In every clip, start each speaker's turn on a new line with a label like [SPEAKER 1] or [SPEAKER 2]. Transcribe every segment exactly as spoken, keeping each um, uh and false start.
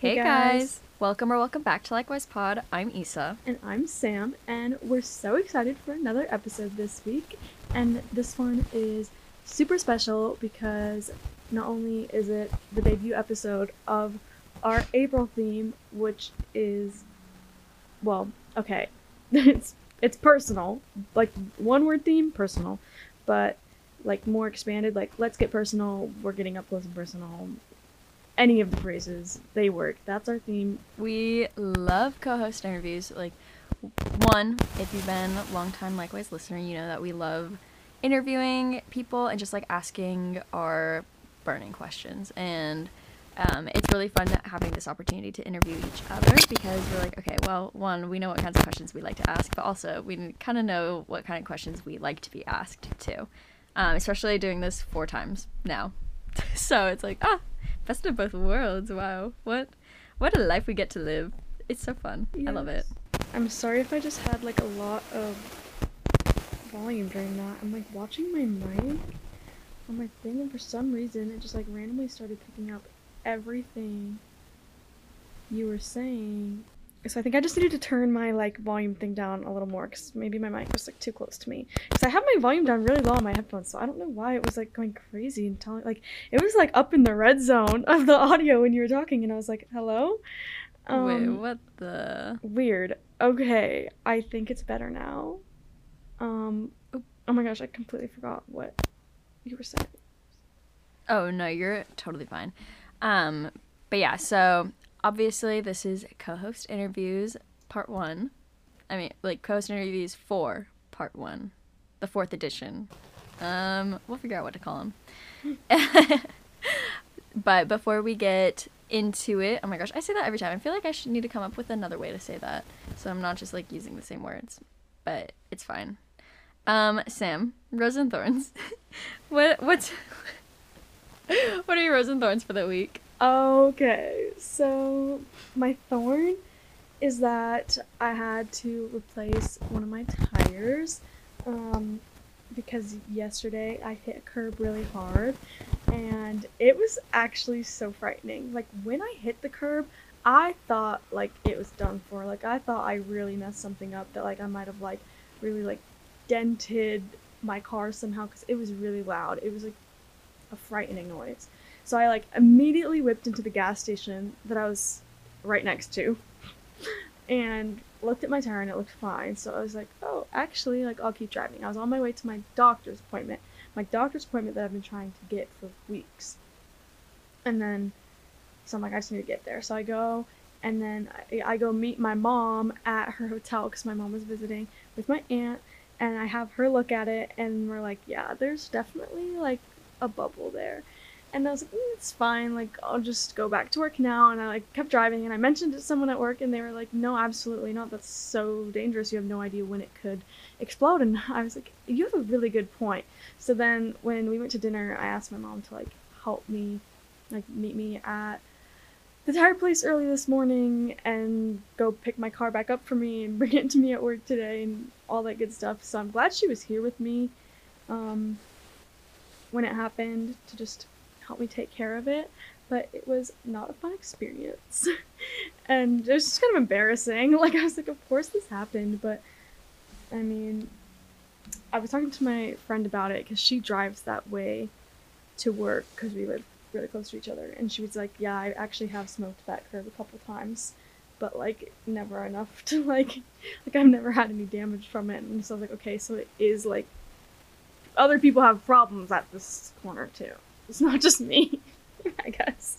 [SPEAKER 1] Hey
[SPEAKER 2] Hey guys,
[SPEAKER 1] guys, welcome or welcome back to Likewise Pod. I'm Issa.
[SPEAKER 2] and I'm Sam, and we're so excited for another episode this week. And this one is super special because not only is it the debut episode of our April theme, which is, well, okay, it's it's personal, like one word theme, personal, but like more expanded, like let's get personal. We're getting up close and personal. Any of the phrases, they work. That's our theme.
[SPEAKER 1] We love co-host interviews. Like, one, if you've been a long-time Likewise listener, you know that we love interviewing people and just like asking our burning questions. And um, it's really fun having this opportunity to interview each other because we're like, okay, well, one, we know what kinds of questions we like to ask, but also we kind of know what kind of questions we like to be asked too. Um, especially doing this four times now. So it's like, ah, best of both worlds. Wow. What what a life we get to live. It's so fun.
[SPEAKER 2] Yes.
[SPEAKER 1] I love it.
[SPEAKER 2] I'm sorry if I just had like a lot of volume during that. I'm like watching my mic on my thing, and for some reason it just like randomly started picking up everything you were saying. So I think I just needed to turn my like volume thing down a little more because maybe my mic was like too close to me. Because I have my volume down really low on my headphones, so I don't know why it was like going crazy and telling like it was like up in the red zone of the audio when you were talking, and I was like, "Hello." Um,
[SPEAKER 1] Wait, what the?
[SPEAKER 2] Weird. Okay, I think it's better now. Um, oh my gosh, I completely forgot what you were saying.
[SPEAKER 1] Oh no, you're totally fine. Um, but yeah, so obviously this is co-host interviews part one. I mean, like co-host interviews for part one, the fourth edition. Um, we'll figure out what to call them. But before we get into it, oh my gosh, I say that every time. I feel like I should need to come up with another way to say that, so I'm not just like using the same words. But it's fine. Um, Sam, Rose and Thorns. what what's what are your Rose and Thorns for the week?
[SPEAKER 2] Okay, so my thorn is that I had to replace one of my tires um, because yesterday I hit a curb really hard and it was actually so frightening. Like when I hit the curb, I thought like it was done for. Like I thought I really messed something up that like I might have like really like dented my car somehow because it was really loud. It was like a frightening noise. So I like immediately whipped into the gas station that I was right next to and looked at my tire and it looked fine. So I was like, oh, actually, like I'll keep driving. I was on my way to my doctor's appointment. My doctor's appointment that I've been trying to get for weeks. And then, so I'm like, I just need to get there. So I go, and then I, I go meet my mom at her hotel because my mom was visiting with my aunt, and I have her look at it, and we're like, yeah, there's definitely like a bubble there. And I was like, mm, it's fine, like I'll just go back to work now. And I like kept driving, and I mentioned it to someone at work, and they were like, no, absolutely not, that's so dangerous, you have no idea when it could explode. And I was like, you have a really good point. So then when we went to dinner, I asked my mom to like help me, like meet me at the tire place early this morning and go pick my car back up for me and bring it to me at work today and all that good stuff. So I'm glad she was here with me um, when it happened to just help me take care of it. But it was not a fun experience. And it was just kind of embarrassing. Like I was like, of course this happened, but I mean, I was talking to my friend about it because she drives that way to work because we live really close to each other, and she was like, yeah, I actually have smoked that curb a couple times, but like never enough to like like I've never had any damage from it. And so I was like, okay, so it is like other people have problems at this corner too, it's not just me. I guess.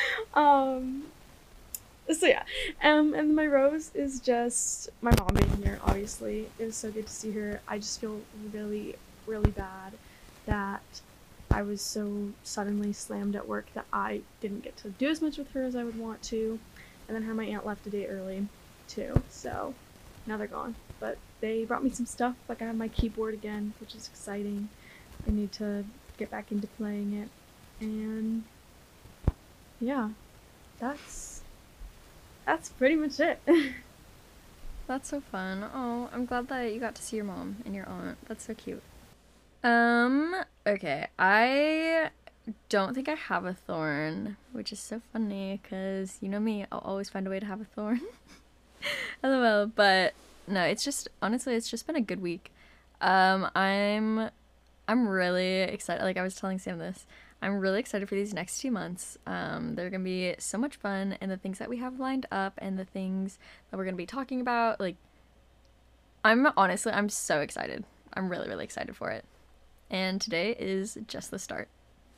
[SPEAKER 2] um so yeah, um and my rose is just my mom being here. Obviously it was so good to see her. I just feel really really bad that I was so suddenly slammed at work that I didn't get to do as much with her as I would want to. And then her and my aunt left a day early too, so now they're gone. But they brought me some stuff, like I have my keyboard again, which is exciting. I need to get back into playing it. And yeah, that's that's pretty much it.
[SPEAKER 1] That's so fun. Oh, I'm glad that you got to see your mom and your aunt. That's so cute. Um, okay. I don't think I have a thorn, which is so funny because you know me, I'll always find a way to have a thorn. LOL. But no, it's just honestly, it's just been a good week. Um, I'm I'm really excited. Like I was telling Sam this, I'm really excited for these next two months. Um, they're gonna be so much fun, and the things that we have lined up, and the things that we're gonna be talking about. Like, I'm honestly, I'm so excited. I'm really, really excited for it. And today is just the start.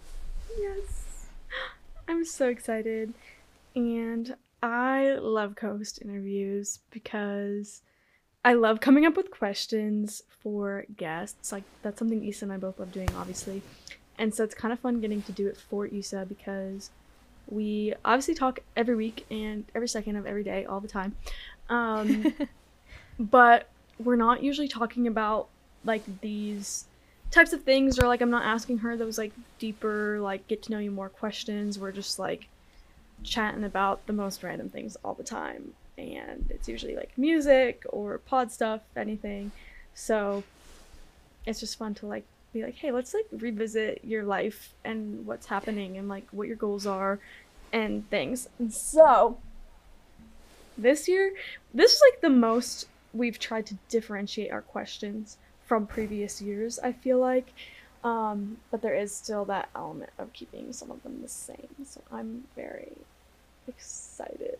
[SPEAKER 2] Yes. I'm so excited. And I love co-host interviews because I love coming up with questions for guests. Like, that's something Issa and I both love doing, obviously. And so it's kind of fun getting to do it for Issa because we obviously talk every week and every second of every day, all the time. Um, but we're not usually talking about, like, these types of things, or, like, I'm not asking her those, like, deeper, like, get to know you more questions. We're just, like, chatting about the most random things all the time. And it's usually, like, music or pod stuff, anything. So it's just fun to, like, be like, hey, let's like revisit your life and what's happening and like what your goals are and things. And so this year, this is like the most we've tried to differentiate our questions from previous years, I feel like. Um, but there is still that element of keeping some of them the same. So I'm very excited.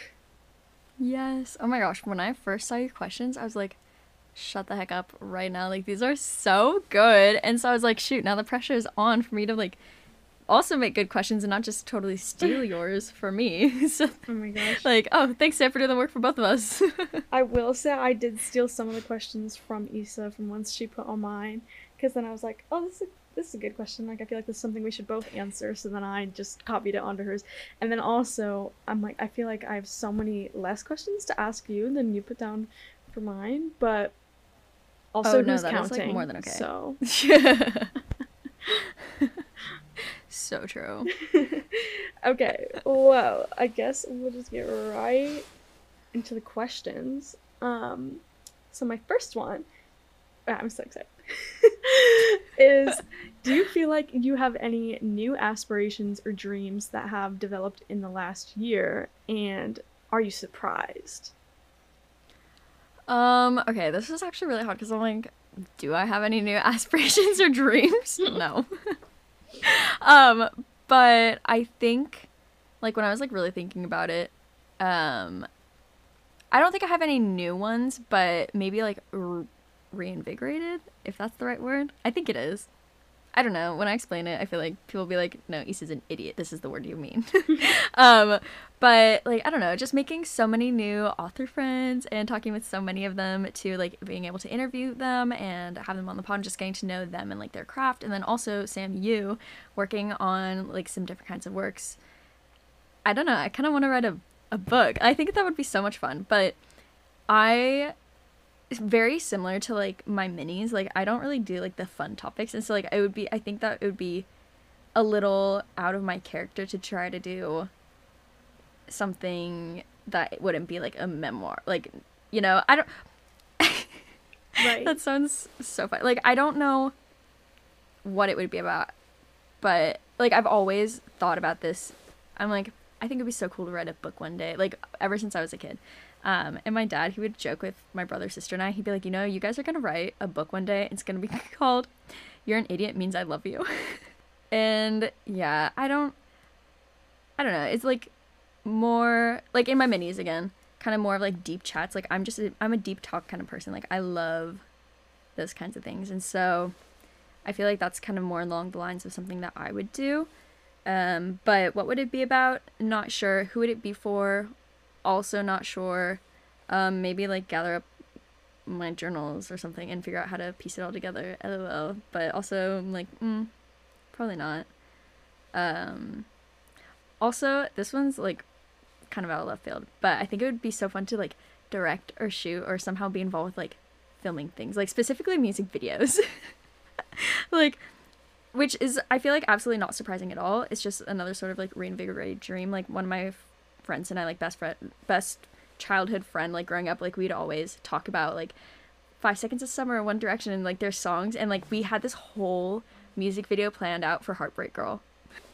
[SPEAKER 1] Yes. Oh my gosh, when I first saw your questions, I was like, shut the heck up right now. Like, these are so good. And so I was like, shoot, now the pressure is on for me to like also make good questions and not just totally steal yours for me. So,
[SPEAKER 2] oh my gosh.
[SPEAKER 1] Like, oh, thanks, Sam, for doing the work for both of us.
[SPEAKER 2] I will say I did steal some of the questions from Issa from ones she put on mine, because then I was like, oh, this is a, this is a good question. Like, I feel like this is something we should both answer. So then I just copied it onto hers. And then also, I'm like, I feel like I have so many less questions to ask you than you put down for mine, but also,
[SPEAKER 1] oh, no,
[SPEAKER 2] who's
[SPEAKER 1] that
[SPEAKER 2] counting?
[SPEAKER 1] is, like, more than okay.
[SPEAKER 2] So,
[SPEAKER 1] so true.
[SPEAKER 2] Okay, well, I guess we'll just get right into the questions. Um, so my first one, I'm so excited, is, do you feel like you have any new aspirations or dreams that have developed in the last year, and are you surprised?
[SPEAKER 1] Um, okay, this is actually really hard because I'm like, do I have any new aspirations or dreams? No. um, but I think, like, when I was, like, really thinking about it, um, I don't think I have any new ones, but maybe, like, re- reinvigorated, if that's the right word. I think it is. I don't know. When I explain it, I feel like people will be like, no, Issa's an idiot. This is the word you mean. um, but, like, I don't know. Just making so many new author friends and talking with so many of them to, like, being able to interview them and have them on the pod and just getting to know them and, like, their craft. And then also, Sam, you working on, like, some different kinds of works. I don't know. I kind of want to write a, a book. I think that would be so much fun. But I... It's very similar to, like, my minis. Like, I don't really do, like, the fun topics. And so, like, I would be, I think that it would be a little out of my character to try to do something that wouldn't be, like, a memoir. Like, you know, I don't...
[SPEAKER 2] Right.
[SPEAKER 1] That sounds so fun. Like, I don't know what it would be about. But, like, I've always thought about this. I'm like, I think it'd be so cool to write a book one day. Like, ever since I was a kid. Um, and my dad, he would joke with my brother, sister, and I. He'd be like, you know, you guys are going to write a book one day. It's going to be called You're an Idiot Means I Love You. And, yeah, I don't, I don't know. It's, like, more, like, in my minis, again, kind of more of, like, deep chats. Like, I'm just, a, I'm a deep talk kind of person. Like, I love those kinds of things. And so I feel like that's kind of more along the lines of something that I would do. Um, but what would it be about? Not sure. Who would it be for? Also not sure. Um, maybe, like, gather up my journals or something and figure out how to piece it all together. LOL. But also, I'm like, mm, probably not. Um, also, this one's, like, kind of out of left field. But I think it would be so fun to, like, direct or shoot or somehow be involved with, like, filming things. Like, specifically music videos. Like, which is, I feel like, absolutely not surprising at all. It's just another sort of, like, reinvigorated dream. Like, one of my friends and I, like, best friend, best childhood friend, like, growing up, like, we'd always talk about, like, Five Seconds of Summer, One Direction, and, like, their songs, and, like, we had this whole music video planned out for Heartbreak Girl.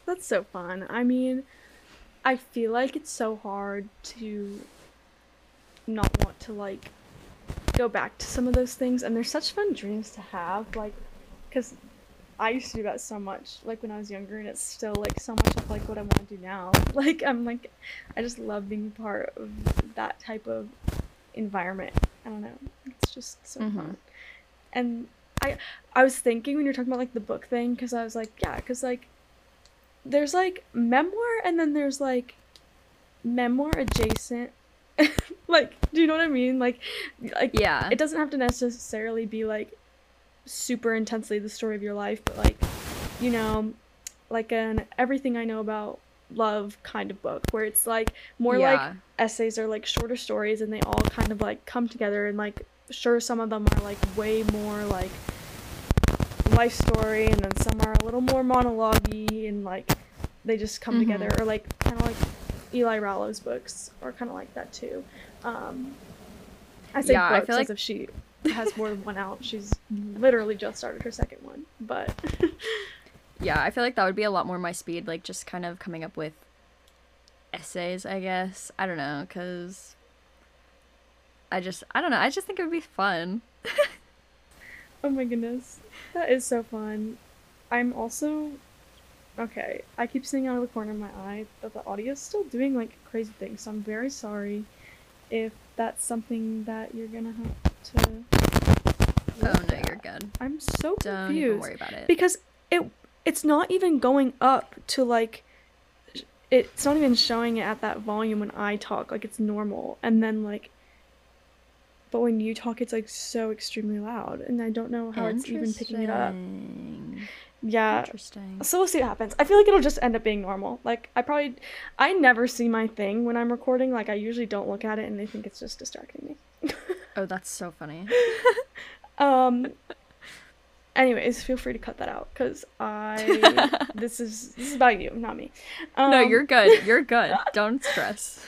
[SPEAKER 2] That's so fun. I mean, I feel like it's so hard to not want to like go back to some of those things, and they're such fun dreams to have, like, because I used to do that so much, like when I was younger, and it's still like so much of like what I want to do now. Like I'm like, I just love being part of that type of environment. I don't know, it's just so
[SPEAKER 1] Mhm.
[SPEAKER 2] fun. And I I was thinking when you're talking about like the book thing, because I was like, yeah, because like there's like memoir, and then there's like memoir adjacent. Like, do you know what I mean? Like, like
[SPEAKER 1] Yeah.
[SPEAKER 2] it doesn't have to necessarily be like super intensely the story of your life, but like, you know, like an everything I know about love kind of book, where it's like more like
[SPEAKER 1] Yeah.
[SPEAKER 2] essays or like shorter stories, and they all kind of like come together, and like sure some of them are like way more like life story, and then some are a little more monologue-y, and like they just come
[SPEAKER 1] Mhm.
[SPEAKER 2] together, or like kind of like Eli Rallo's books are kind of like that too. um I say
[SPEAKER 1] Yeah, I
[SPEAKER 2] books
[SPEAKER 1] feel
[SPEAKER 2] as
[SPEAKER 1] like
[SPEAKER 2] if she has more than one out. She's literally just started her second one, but
[SPEAKER 1] yeah, I feel like that would be a lot more my speed, like just kind of coming up with essays, I guess. I don't know, cuz I just I don't know, I just think it would be fun.
[SPEAKER 2] oh my goodness, that is so fun. I'm also okay. I keep seeing out of the corner of my eye that the audio is still doing like crazy things, so I'm very sorry if that's something that you're gonna have to
[SPEAKER 1] Oh
[SPEAKER 2] look
[SPEAKER 1] no, you're
[SPEAKER 2] at.
[SPEAKER 1] good.
[SPEAKER 2] I'm so
[SPEAKER 1] Don't even
[SPEAKER 2] confused
[SPEAKER 1] worry about it.
[SPEAKER 2] because it it's not even going up to like sh- it's not even showing it at that volume when I talk, like it's normal, and then like but when you talk it's like so extremely loud, and I don't know how it's even picking it up.
[SPEAKER 1] Interesting.
[SPEAKER 2] Yeah,
[SPEAKER 1] Interesting.
[SPEAKER 2] so we'll see what happens. I feel like it'll just end up being normal. Like I probably I never see my thing when I'm recording. Like I usually don't look at it, and I think it's just distracting me.
[SPEAKER 1] Oh, that's so funny.
[SPEAKER 2] Um anyways, feel free to cut that out, cuz I this is this is about you, not me. Um
[SPEAKER 1] No, you're good. You're good. Don't stress.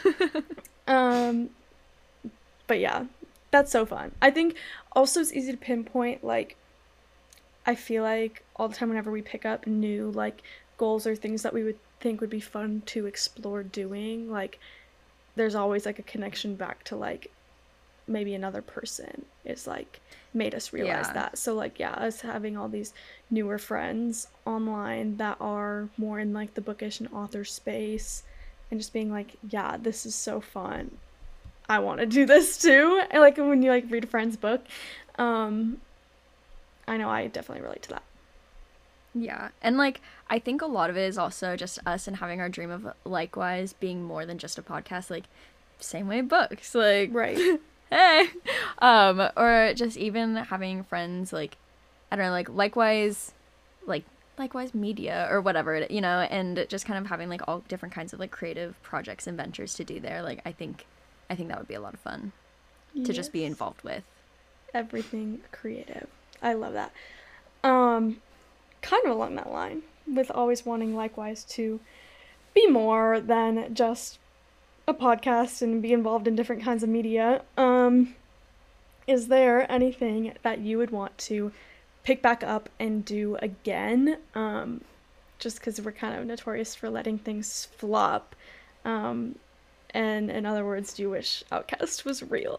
[SPEAKER 2] um but yeah, that's so fun. I think also it's easy to pinpoint, like I feel like all the time whenever we pick up new like goals or things that we would think would be fun to explore doing, like there's always like a connection back to like maybe another person is like made us realize
[SPEAKER 1] Yeah.
[SPEAKER 2] that. So like yeah, us having all these newer friends online that are more in like the bookish and author space, and just being like, yeah, this is so fun. I want to do this too. And like when you like read a friend's book, um I know I definitely relate to that.
[SPEAKER 1] Yeah. And like I think a lot of it is also just us and having our dream of likewise being more than just a podcast, like same way books. Like
[SPEAKER 2] Right.
[SPEAKER 1] hey. Um, or just even having friends like I don't know, like likewise like likewise media or whatever it, you know, and just kind of having like all different kinds of like creative projects and ventures to do there. Like I think I think that would be a lot of fun to just be
[SPEAKER 2] Yes.
[SPEAKER 1] involved with.
[SPEAKER 2] Everything creative. I love that. Um, kind of along that line, with always wanting likewise to be more than just a podcast and be involved in different kinds of media. Um, is there anything that you would want to pick back up and do again? Um, just because we're kind of notorious for letting things flop. Um, and in other words, do you wish Outcast was real?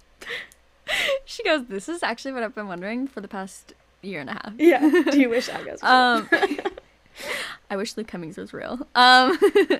[SPEAKER 1] She goes, "This is actually what I've been wondering for the past year and a half."
[SPEAKER 2] Yeah. Do you wish Outcast was
[SPEAKER 1] Um,
[SPEAKER 2] real?
[SPEAKER 1] I wish Luke Cummings was real. Um,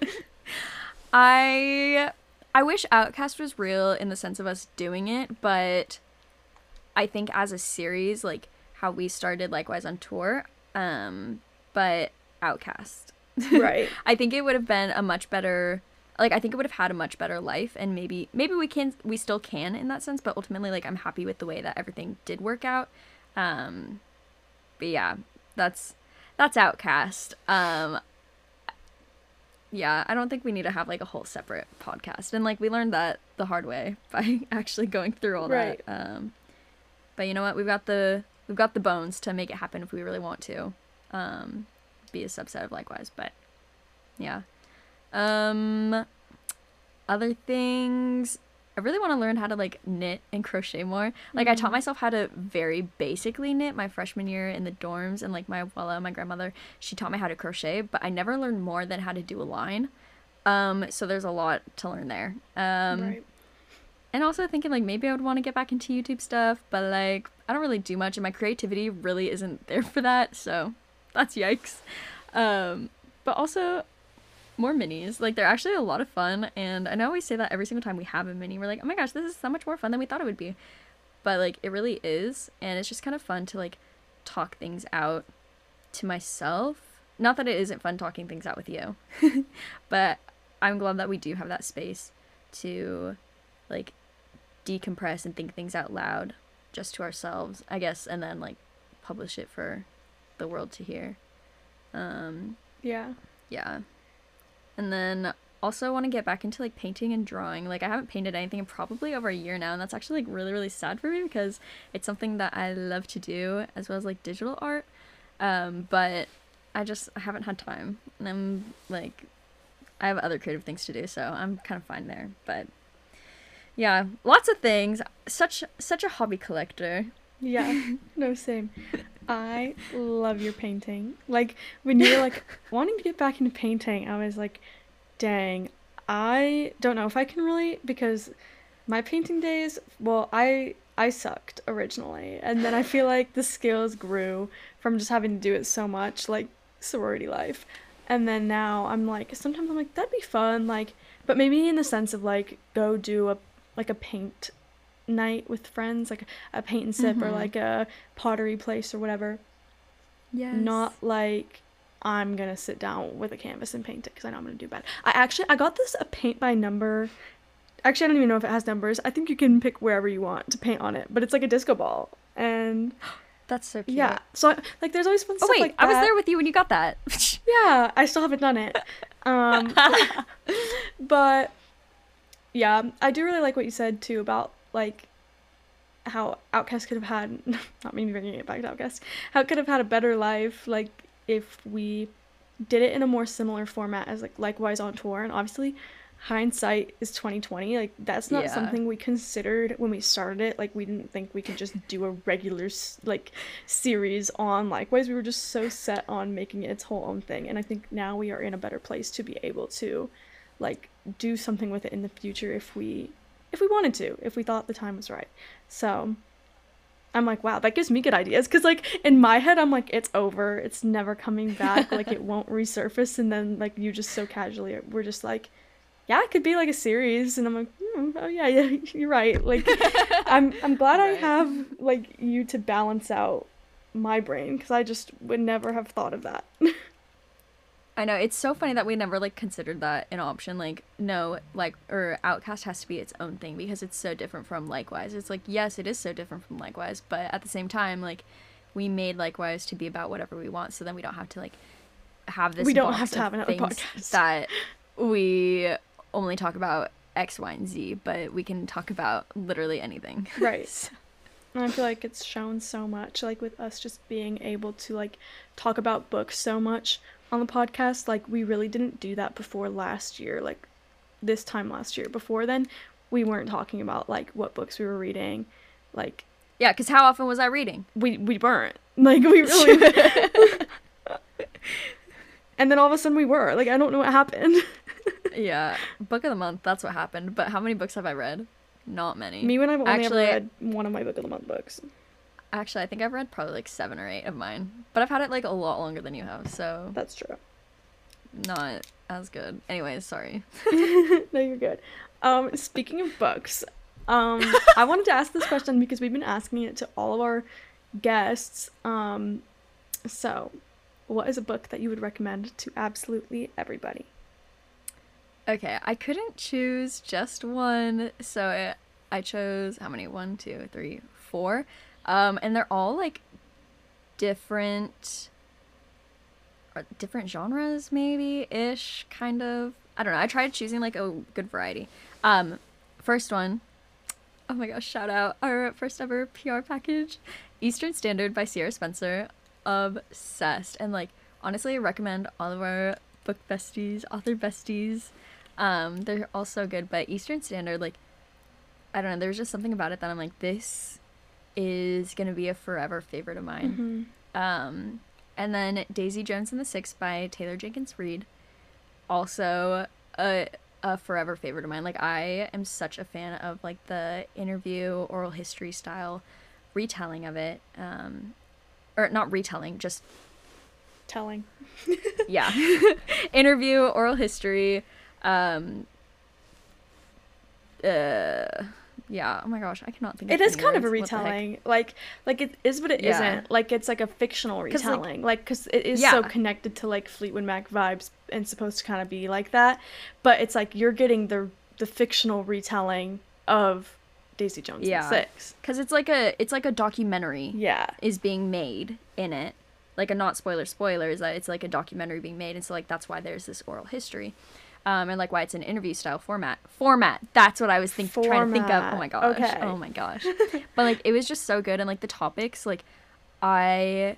[SPEAKER 1] I I wish Outcast was real in the sense of us doing it, but I think as a series, like how we started likewise on tour, um, but Outcast.
[SPEAKER 2] Right.
[SPEAKER 1] I think it would have been a much better like I think it would have had a much better life, and maybe maybe we can we still can in that sense, but ultimately like I'm happy with the way that everything did work out. Um but yeah, that's that's Outcast. Um yeah, I don't think we need to have like a whole separate podcast. And like we learned that the hard way by actually going through all
[SPEAKER 2] Right.
[SPEAKER 1] that. Um but you know what? We've got the we've got the bones to make it happen if we really want to. Um be a subset of likewise, but yeah. Um, other things, I really want to learn how to like knit and crochet more. Like mm-hmm. I taught myself how to very basically knit my freshman year in the dorms, and like my abuela, my grandmother, she taught me how to crochet, but I never learned more than how to do a line. Um, so there's a lot to learn there. Um,
[SPEAKER 2] right.
[SPEAKER 1] And also thinking like maybe I would want to get back into YouTube stuff, but like I don't really do much, and my creativity really isn't there for that. So that's yikes. Um, but also more minis. Like they're actually a lot of fun, and I know I always say that every single time we have a mini. We're like, oh my gosh, this is so much more fun than we thought it would be. But like it really is, and it's just kind of fun to like talk things out to myself. Not that it isn't fun talking things out with you, but I'm glad that we do have that space to like decompress and think things out loud just to ourselves, I guess, and then like publish it for the world to hear. Um,
[SPEAKER 2] yeah.
[SPEAKER 1] Yeah. And then also want to get back into like painting and drawing. Like I haven't painted anything in probably over a year now, and that's actually like really, really sad for me because it's something that I love to do, as well as like digital art. Um, but I just I haven't had time, and I'm like I have other creative things to do, so I'm kind of fine there. But yeah, lots of things. Such such a hobby collector.
[SPEAKER 2] Yeah, no, same. I love your painting. Like, when you were, like, wanting to get back into painting, I was like, dang, I don't know if I can relate, because my painting days, well, I I sucked originally, and then I feel like the skills grew from just having to do it so much, like, sorority life. And then now I'm like, sometimes I'm like, that'd be fun, like, but maybe in the sense of, like, go do a, like, a paint night with friends, like a paint and sip, mm-hmm. or like a pottery place or whatever.
[SPEAKER 1] Yes.
[SPEAKER 2] Not like I'm gonna sit down with a canvas and paint it because I know I'm gonna do bad. I actually I got this a paint by number. Actually, I don't even know if it has numbers. I think you can pick wherever you want to paint on it, but it's like a disco ball, and
[SPEAKER 1] that's so cute.
[SPEAKER 2] Yeah. So like, there's always fun
[SPEAKER 1] oh,
[SPEAKER 2] stuff
[SPEAKER 1] wait,
[SPEAKER 2] like that.
[SPEAKER 1] I was there with you when you got that.
[SPEAKER 2] Yeah, I still haven't done it. Um, but yeah, I do really like what you said too about like how Outcast could have had, not me bringing it back to Outcast, how it could have had a better life, like if we did it in a more similar format as like Likewise on tour. And obviously hindsight is twenty twenty, like that's not
[SPEAKER 1] yeah.
[SPEAKER 2] something we considered when we started it. Like we didn't think we could just do a regular like series on Likewise. We were just so set on making it its whole own thing, and I think now we are in a better place to be able to like do something with it in the future if we if we wanted to, if we thought the time was right. So I'm like, wow, that gives me good ideas, because like in my head I'm like, it's over, it's never coming back, like it won't resurface. And then like you just so casually we're just like, yeah, it could be like a series, and I'm like, mm, oh yeah, yeah, you're right. Like I'm I'm glad right. I have like you to balance out my brain, because I just would never have thought of that.
[SPEAKER 1] I know, it's so funny that we never like considered that an option. Like no, like or Outcast has to be its own thing because it's so different from Likewise. It's like, yes, it is so different from Likewise, but at the same time, like we made Likewise to be about whatever we want, so then we don't have to like have this
[SPEAKER 2] we don't
[SPEAKER 1] box
[SPEAKER 2] have to
[SPEAKER 1] of
[SPEAKER 2] have another
[SPEAKER 1] things
[SPEAKER 2] podcast
[SPEAKER 1] that we only talk about X, Y, and Z, but we can talk about literally anything.
[SPEAKER 2] Right. So. And I feel like it's shown so much, like with us just being able to like talk about books so much on the podcast. Like we really didn't do that before last year, like this time last year. Before then we weren't talking about like what books we were reading, like
[SPEAKER 1] yeah, because how often was I reading?
[SPEAKER 2] We we weren't, like we really and then all of a sudden we were like, I don't know what happened.
[SPEAKER 1] Yeah, book of the month, that's what happened. But how many books have I read? Not many.
[SPEAKER 2] Me, when I've only
[SPEAKER 1] actually
[SPEAKER 2] ever read one of my book of the month books.
[SPEAKER 1] Actually, I think I've read probably like seven or eight of mine, but I've had it like a lot longer than you have, so
[SPEAKER 2] that's true.
[SPEAKER 1] Not as good. Anyways, sorry.
[SPEAKER 2] No, you're good. Um, speaking of books, um, I wanted to ask this question because we've been asking it to all of our guests. Um, so, what is a book that you would recommend to absolutely everybody?
[SPEAKER 1] Okay, I couldn't choose just one, so I, I chose how many? One, two, three, four. Um, and they're all like different, or different genres, maybe ish, kind of. I don't know. I tried choosing like a good variety. Um, first one, oh my gosh, shout out our first ever P R package, Eastern Standard by Sierra Spencer. Obsessed, and like honestly, I recommend all of our book besties, author besties. Um, they're all so good, but Eastern Standard, like, I don't know, there's just something about it that I'm like, this is gonna be a forever favorite of mine.
[SPEAKER 2] Mm-hmm.
[SPEAKER 1] Um, and then Daisy Jones and the Six by Taylor Jenkins Reid, also a a forever favorite of mine. Like, I am such a fan of like the interview oral history style retelling of it. Um, or not retelling, just
[SPEAKER 2] Telling.
[SPEAKER 1] yeah, interview oral history. Um, uh, yeah. Oh my gosh, I cannot think.
[SPEAKER 2] It
[SPEAKER 1] of
[SPEAKER 2] is
[SPEAKER 1] any
[SPEAKER 2] kind of a
[SPEAKER 1] words. What the heck?
[SPEAKER 2] retelling. Like, like it is, but it
[SPEAKER 1] Yeah.
[SPEAKER 2] isn't. Like, it's like a fictional
[SPEAKER 1] 'Cause, like-
[SPEAKER 2] retelling. Like, because it is
[SPEAKER 1] Yeah.
[SPEAKER 2] so connected to like Fleetwood Mac vibes and supposed to kind of be like that. But it's like you're getting the the fictional retelling of Daisy Jones
[SPEAKER 1] Yeah.
[SPEAKER 2] and the Six.
[SPEAKER 1] Because it's like a it's like a documentary
[SPEAKER 2] Yeah.
[SPEAKER 1] is being made in it, like a not spoiler spoiler is that it's like a documentary being made, and so like that's why there's this oral history, um, and like why it's an interview style format. Format. That's what I was think trying to think of. Oh my
[SPEAKER 2] Format.
[SPEAKER 1] gosh.
[SPEAKER 2] Okay.
[SPEAKER 1] Oh my gosh. But like it was just so good, and like the topics, like I.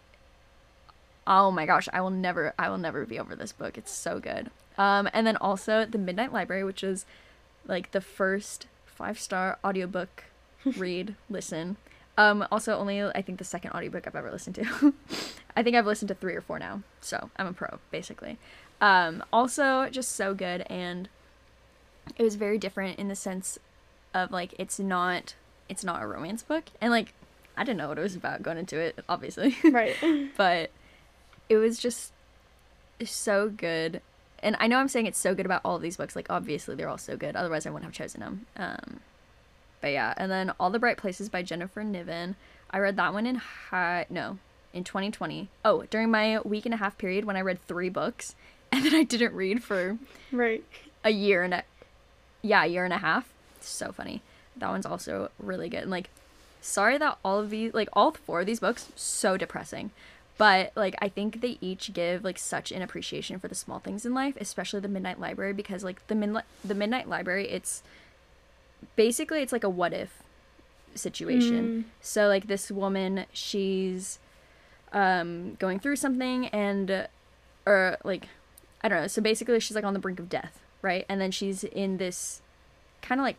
[SPEAKER 1] Oh my gosh, I will never, I will never be over this book. It's so good. Um, and then also The Midnight Library, which is like the first five-star audiobook read, listen. Um, also only, I think, the second audiobook I've ever listened to. I think I've listened to three or four now, so I'm a pro, basically. Um, also just so good, and it was very different in the sense of, like, it's not, it's not a romance book, and, like, I didn't know what it was about going into it, obviously.
[SPEAKER 2] Right.
[SPEAKER 1] But it was just so good. And I know I'm saying it's so good about all of these books. Like, obviously, they're all so good. Otherwise, I wouldn't have chosen them. Um, but yeah. And then All the Bright Places by Jennifer Niven. I read that one in high... No, in twenty twenty. Oh, during my week and a half period when I read three books. And then I didn't read for
[SPEAKER 2] Right.
[SPEAKER 1] a year and a... Yeah, a year and a half. So funny. That one's also really good. And, like, sorry that all of these... Like, all four of these books, so depressing. But, like, I think they each give, like, such an appreciation for the small things in life, especially The Midnight Library, because, like, the, Min- the Midnight Library, it's, basically, it's like a what-if situation.
[SPEAKER 2] Mm.
[SPEAKER 1] So, like, this woman, she's, um, going through something, and, uh, or, like, I don't know, so basically, she's, like, on the brink of death, right? And then she's in this, kind of, like,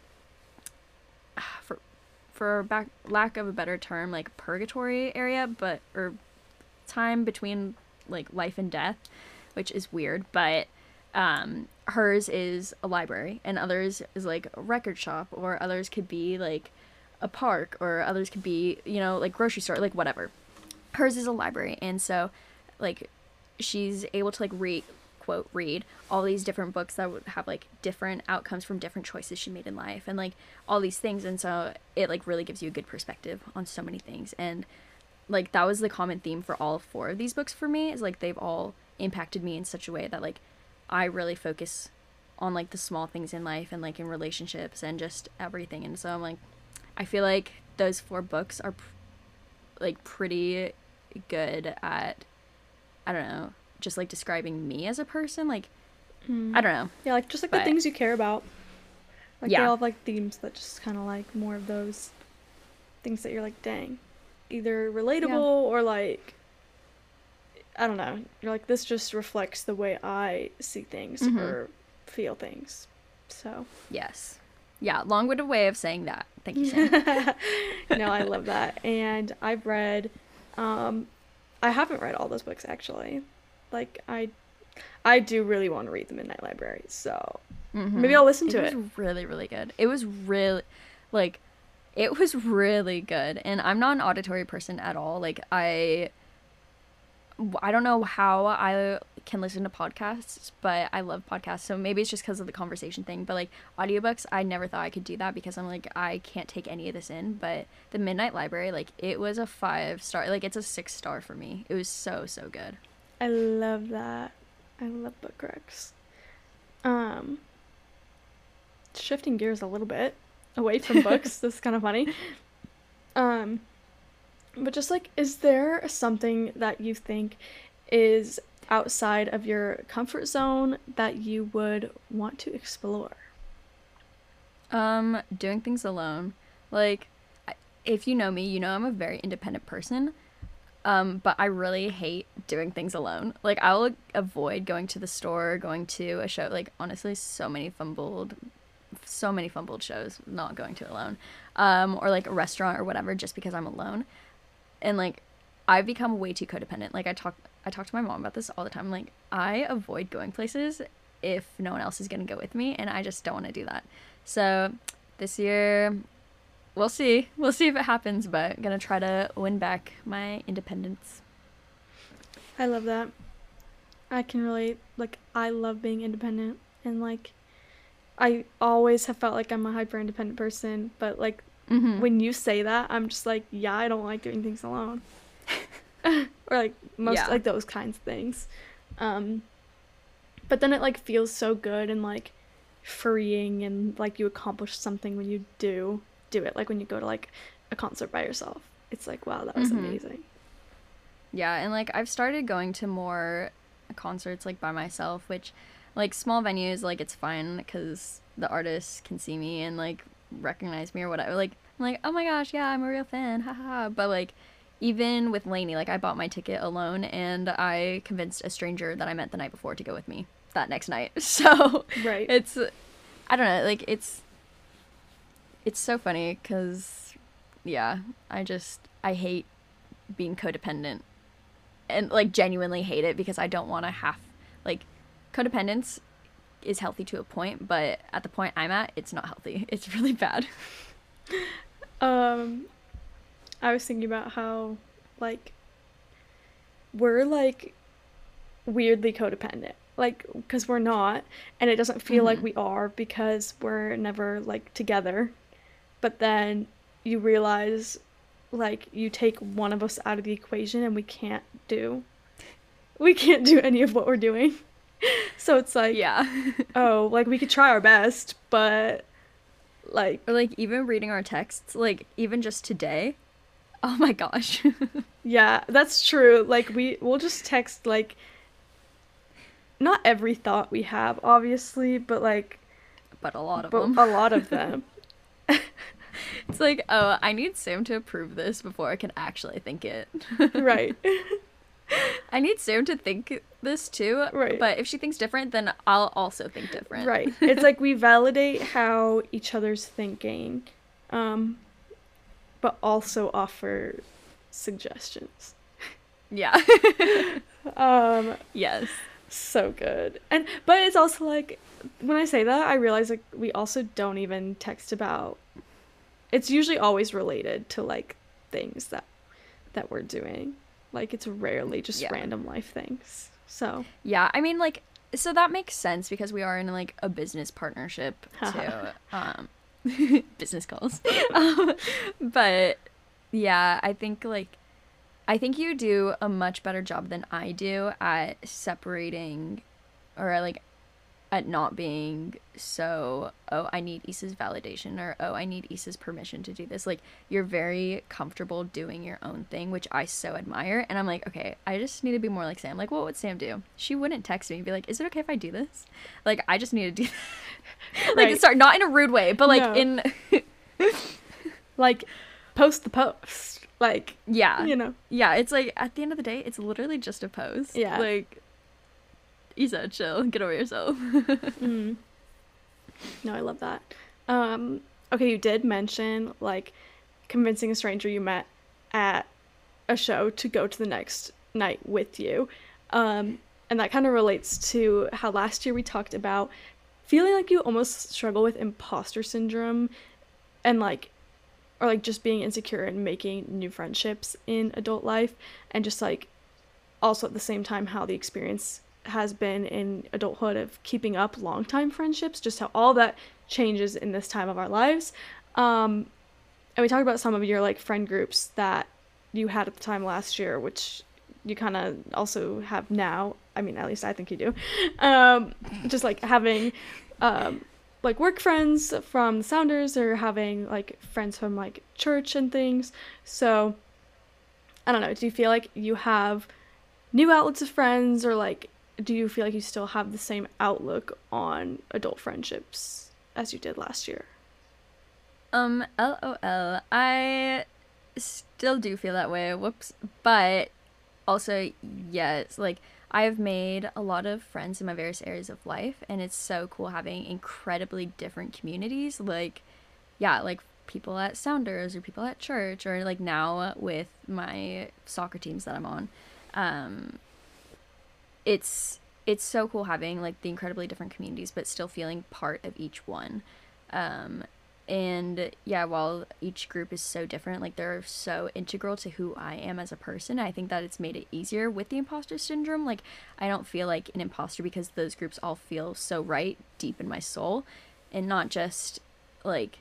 [SPEAKER 1] for, for back, lack of a better term, like, purgatory area, but, or... time between like life and death, which is weird, but um hers is a library, and others is like a record shop, or others could be like a park, or others could be, you know, like grocery store, like whatever. Hers is a library, and so like she's able to like read quote read all these different books that would have like different outcomes from different choices she made in life, and like all these things, and so it like really gives you a good perspective on so many things. And like that was the common theme for all four of these books for me, is like they've all impacted me in such a way that like I really focus on like the small things in life, and like in relationships and just everything. And so I'm like, I feel like those four books are pr- like pretty good at, I don't know, just like describing me as a person. Like
[SPEAKER 2] Mm.
[SPEAKER 1] I don't know.
[SPEAKER 2] Yeah, like just like
[SPEAKER 1] But-
[SPEAKER 2] the things you care about. Like they
[SPEAKER 1] Yeah.
[SPEAKER 2] all have like themes that just kind of like more of those things that you're like, dang, either relatable
[SPEAKER 1] Yeah.
[SPEAKER 2] or like, I don't know. You're like, this just reflects the way I see things
[SPEAKER 1] Mhm.
[SPEAKER 2] or feel things. So.
[SPEAKER 1] Yes. Yeah, long-winded way of saying that. Thank you, Sam.
[SPEAKER 2] No, I love that. And I've read, um, I haven't read all those books actually. Like I, I do really want to read The Midnight Library. So
[SPEAKER 1] Mhm.
[SPEAKER 2] maybe I'll listen to
[SPEAKER 1] It
[SPEAKER 2] it.
[SPEAKER 1] was really, really good. It was really, like, it was really good. And I'm not an auditory person at all. Like, I, I don't know how I can listen to podcasts, but I love podcasts. So maybe it's just because of the conversation thing. But, like, audiobooks, I never thought I could do that because I'm like, I can't take any of this in. But The Midnight Library, like, it was a five star. Like, it's a six star for me. It was so, so good.
[SPEAKER 2] I love that. I love book recs. Um, shifting gears a little bit away from books. This is kind of funny. Um, but just like, is there something that you think is outside of your comfort zone that you would want to explore?
[SPEAKER 1] Um, doing things alone. Like, I- if you know me, you know I'm a very independent person. Um, but I really hate doing things alone. Like, I will avoid going to the store, going to a show. Like, honestly, so many fumbled, so many fumbled shows not going to alone, um, or like a restaurant or whatever, just because I'm alone. And like, I've become way too codependent. Like I talk, I talk to my mom about this all the time. Like I avoid going places if no one else is gonna go with me, and I just don't want to do that. So this year, we'll see. We'll see if it happens, but I'm gonna try to win back my independence.
[SPEAKER 2] I love that. I can relate. Like, I love being independent, and like, I always have felt like I'm a hyper independent person, but like,
[SPEAKER 1] Mm-hmm.
[SPEAKER 2] when you say that, I'm just like, yeah, I don't like doing things alone. Or like most
[SPEAKER 1] Yeah.
[SPEAKER 2] like those kinds of things. Um, but then it like feels so good and like freeing, and like you accomplish something when you do do it. Like when you go to like a concert by yourself, it's like, wow, that was
[SPEAKER 1] Mhm.
[SPEAKER 2] amazing.
[SPEAKER 1] Yeah, and like I've started going to more concerts like by myself, which like small venues, like it's fine because the artists can see me and like recognize me or whatever. Like I'm like, oh my gosh, yeah, I'm a real fan, haha. But like even with Lainey, like I bought my ticket alone and I convinced a stranger that I met the night before to go with me that next night. So
[SPEAKER 2] Right.
[SPEAKER 1] it's, I don't know, like it's it's so funny because yeah, I just I hate being codependent, and like genuinely hate it because I don't want to have like codependence is healthy to a point, but at the point I'm at, it's not healthy. It's really bad.
[SPEAKER 2] Um, I was thinking about how, like, we're, like, weirdly codependent. Like, because we're not, and it doesn't feel like
[SPEAKER 1] Mhm.
[SPEAKER 2] we are because we're never, like, together. But then you realize, like, you take one of us out of the equation and we can't do, we can't do any of what we're doing. So it's like,
[SPEAKER 1] Yeah.
[SPEAKER 2] oh, like, we could try our best, but, like,
[SPEAKER 1] Or like even reading our texts, like even just today. Oh my gosh.
[SPEAKER 2] yeah, that's true. Like we we'll just text like not every thought we have, obviously, but like
[SPEAKER 1] But a lot of
[SPEAKER 2] but
[SPEAKER 1] them.
[SPEAKER 2] a lot of them.
[SPEAKER 1] It's like, oh, I need Sam to approve this before I can actually think it.
[SPEAKER 2] Right.
[SPEAKER 1] I need Sam to think this too.
[SPEAKER 2] Right.
[SPEAKER 1] But if she thinks different, then I'll also think different.
[SPEAKER 2] Right. It's like we validate how each other's thinking, um, but also offer suggestions.
[SPEAKER 1] Yeah.
[SPEAKER 2] Um,
[SPEAKER 1] Yes.
[SPEAKER 2] so good. And but it's also like when I say that, I realize like we also don't even text about, it's usually always related to like things that that we're doing. Like it's rarely just
[SPEAKER 1] Yeah.
[SPEAKER 2] random life things. So,
[SPEAKER 1] Yeah, I mean, like, so that makes sense because we are in like a business partnership too. um, business calls. um, but yeah, I think like, I think you do a much better job than I do at separating, or like, at not being so, oh, I need Issa's validation, or oh, I need Issa's permission to do this. Like, you're very comfortable doing your own thing, which I so admire. And I'm like, okay, I just need to be more like Sam. Like, what would Sam do? She wouldn't text me and be like, is it okay if I do this? Like, I just need to do that. Like,
[SPEAKER 2] Right.
[SPEAKER 1] sorry, not in a rude way, but like
[SPEAKER 2] No.
[SPEAKER 1] in,
[SPEAKER 2] like post the post. Like,
[SPEAKER 1] yeah.
[SPEAKER 2] you know.
[SPEAKER 1] Yeah, it's like, at the end of the day, it's literally just a post.
[SPEAKER 2] Yeah.
[SPEAKER 1] Like, Issa, chill, get over yourself.
[SPEAKER 2] Mm. No, I love that. Um, okay, you did mention like convincing a stranger you met at a show to go to the next night with you. Um, and that kind of relates to how last year we talked about feeling like you almost struggle with imposter syndrome and like, or like just being insecure and making new friendships in adult life, and just like also at the same time how the experience has been in adulthood of keeping up long time friendships, just how all that changes in this time of our lives. Um, and we talked about some of your like friend groups that you had at the time last year, which you kind of also have now. I mean, at least I think you do. Um, just like having um, like work friends from the Sounders, or having like friends from like church and things. So I don't know. Do you feel like you have new outlets of friends, or like do you feel like you still have the same outlook on adult friendships as you did last year?
[SPEAKER 1] Um, LOL. I still do feel that way. Whoops. But also, yes, like, I've made a lot of friends in my various areas of life, and it's so cool having incredibly different communities. Like, yeah, like people at Sounders or people at church, or like now with my soccer teams that I'm on. Um, it's it's so cool having like the incredibly different communities, but still feeling part of each one. Um, and yeah, while each group is so different, like they're so integral to who I am as a person. I think that it's made it easier with the imposter syndrome. Like, I don't feel like an imposter because those groups all feel so right deep in my soul, and not just like,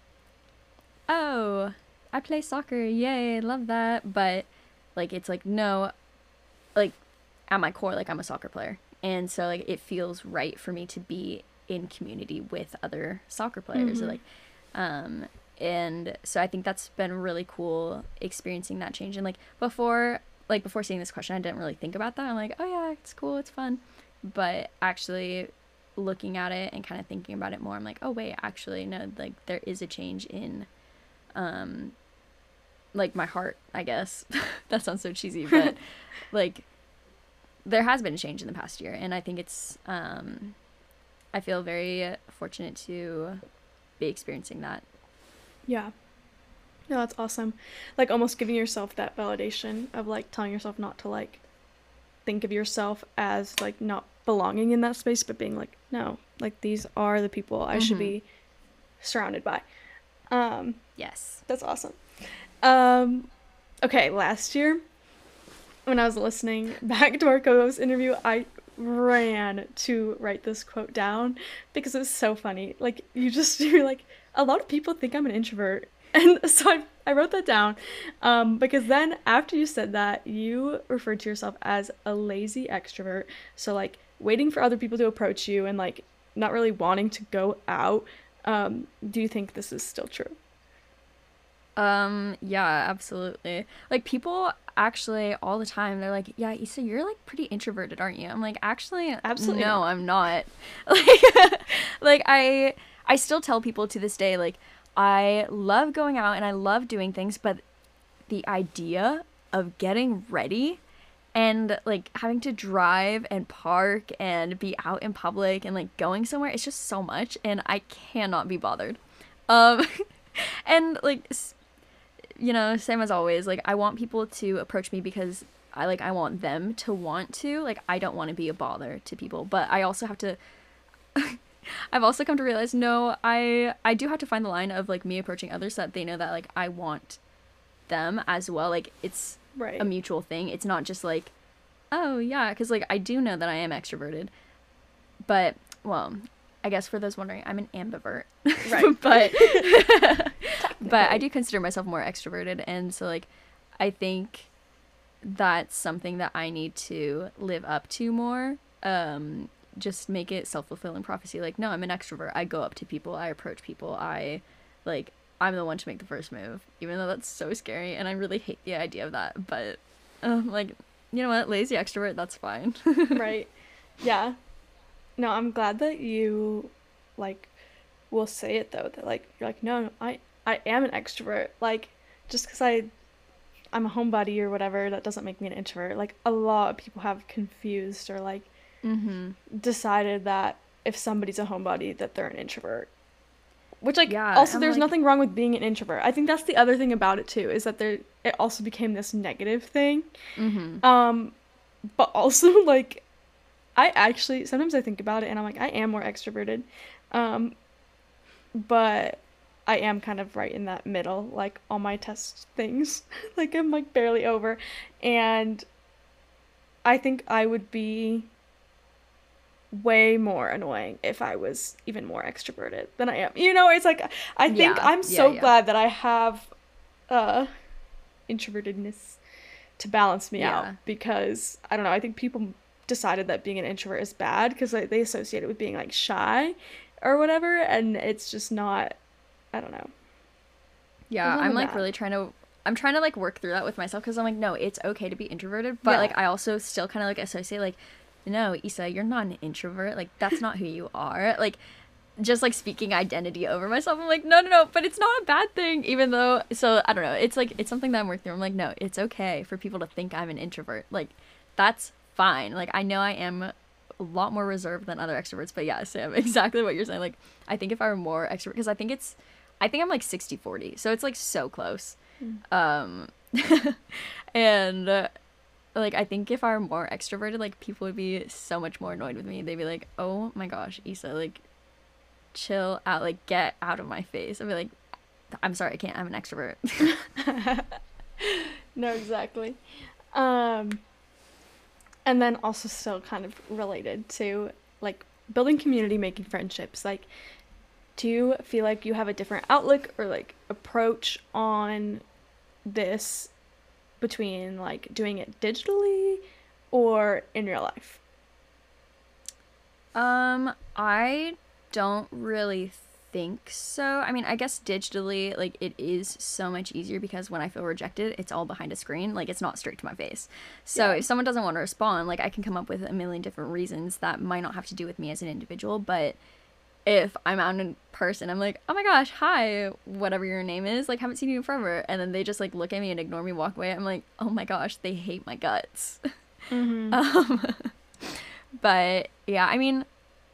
[SPEAKER 1] oh, I play soccer, yay, love that. But like, it's like, no, like at my core, like I'm a soccer player, and so like it feels right for me to be in community with other soccer players.
[SPEAKER 2] Mm-hmm.
[SPEAKER 1] Like, um, and so I think that's been really cool experiencing that change. And like before, like before seeing this question, I didn't really think about that. I'm like, oh yeah, it's cool, it's fun. But actually looking at it and kind of thinking about it more, I'm like, oh wait, actually no, like there is a change in, um, like my heart, I guess. That sounds so cheesy, but like there has been a change in the past year, and I think it's, um, I feel very fortunate to be experiencing that.
[SPEAKER 2] Yeah. No, that's awesome. Like almost giving yourself that validation of like telling yourself not to like think of yourself as like not belonging in that space, but being like, no, like these are the people I mm-hmm. should be surrounded by. Um,
[SPEAKER 1] yes.
[SPEAKER 2] That's awesome. Um, okay, last year when I was listening back to our co-host interview, I ran to write this quote down because it was so funny. Like, you just, you're like, a lot of people think I'm an introvert. And so I, I wrote that down um, because then after you said that, you referred to yourself as a lazy extrovert. So, like, waiting for other people to approach you and, like, not really wanting to go out. Um, do you think this is still true?
[SPEAKER 1] Um, yeah, absolutely. Like, people actually all the time, they're like, yeah, Issa, you're like pretty introverted, aren't you? I'm like, actually, absolutely no, not. I'm not. Like, like I, I still tell people to this day, like, I love going out and I love doing things, but the idea of getting ready and like having to drive and park and be out in public and like going somewhere, it's just so much, and I cannot be bothered. Um, and like, you know, same as always, like I want people to approach me because I like I want them to want to. Like, I don't want to be a bother to people, but I also have to I've also come to realize, no, I I do have to find the line of like me approaching others so that they know that like I want them as well. Like, it's right. a mutual thing. It's not just like, oh yeah, because like I do know that I am extroverted, but well, I guess for those wondering, I'm an ambivert. Right. but but I do consider myself more extroverted, and so like I think that's something that I need to live up to more. Um just make it self-fulfilling prophecy. Like, no, I'm an extrovert. I go up to people, I approach people, I like I'm the one to make the first move, even though that's so scary and I really hate the idea of that. But um like, you know what, lazy extrovert, that's fine.
[SPEAKER 2] Right. Yeah. No, I'm glad that you like will say it though, that like you're like, no, I I am an extrovert. Like, just because I I'm a homebody or whatever, that doesn't make me an introvert. Like, a lot of people have confused or like mm-hmm. decided that if somebody's a homebody that they're an introvert, which like yeah, also there's like, nothing wrong with being an introvert. I think that's the other thing about it too, is that there it also became this negative thing. Mm-hmm. Um but also like I actually sometimes I think about it and I'm like, I am more extroverted, um but I am kind of right in that middle, like all my test things like I'm like barely over, and I think I would be way more annoying if I was even more extroverted than I am. You know, it's like I think yeah, I'm so yeah, yeah. glad that I have uh introvertedness to balance me yeah. out, because I don't know, I think people decided that being an introvert is bad because like, they associate it with being like shy or whatever, and it's just not. I don't know.
[SPEAKER 1] Yeah, I'm like that. really trying to I'm trying to like work through that with myself, because I'm like, no, it's okay to be introverted, but yeah. like I also still kind of like associate like, no, Issa, you're not an introvert. Like, that's not who you are. Like, just like speaking identity over myself. I'm like, no, no, no, but it's not a bad thing, even though, so I don't know. It's like, it's something that I'm working through. I'm like, no, it's okay for people to think I'm an introvert. Like, that's fine. Like, I know I am a lot more reserved than other extroverts, but yeah, Sam, exactly what you're saying. Like, I think if I were more extrovert, because I think it's, I think I'm like sixty forty, so it's like so close. Mm. Um, and uh, like, I think if I were more extroverted, like, people would be so much more annoyed with me. They'd be like, oh my gosh, Issa, like, chill out, like, get out of my face. I'd be like, I'm sorry, I can't, I'm an extrovert.
[SPEAKER 2] No, exactly. Um, and then also still kind of related to, like, building community, making friendships. Like, do you feel like you have a different outlook or, like, approach on this between, like, doing it digitally or in real life?
[SPEAKER 1] Um, I don't really think so. I mean, I guess digitally, like, it is so much easier because when I feel rejected, it's all behind a screen. Like, it's not straight to my face. So yeah. If someone doesn't want to respond, like, I can come up with a million different reasons that might not have to do with me as an individual. But if I'm out in person, I'm like, oh my gosh, hi, whatever your name is, like, haven't seen you in forever. And then they just, like, look at me and ignore me, walk away. I'm like, oh my gosh, they hate my guts. Mm-hmm. um, but yeah, I mean,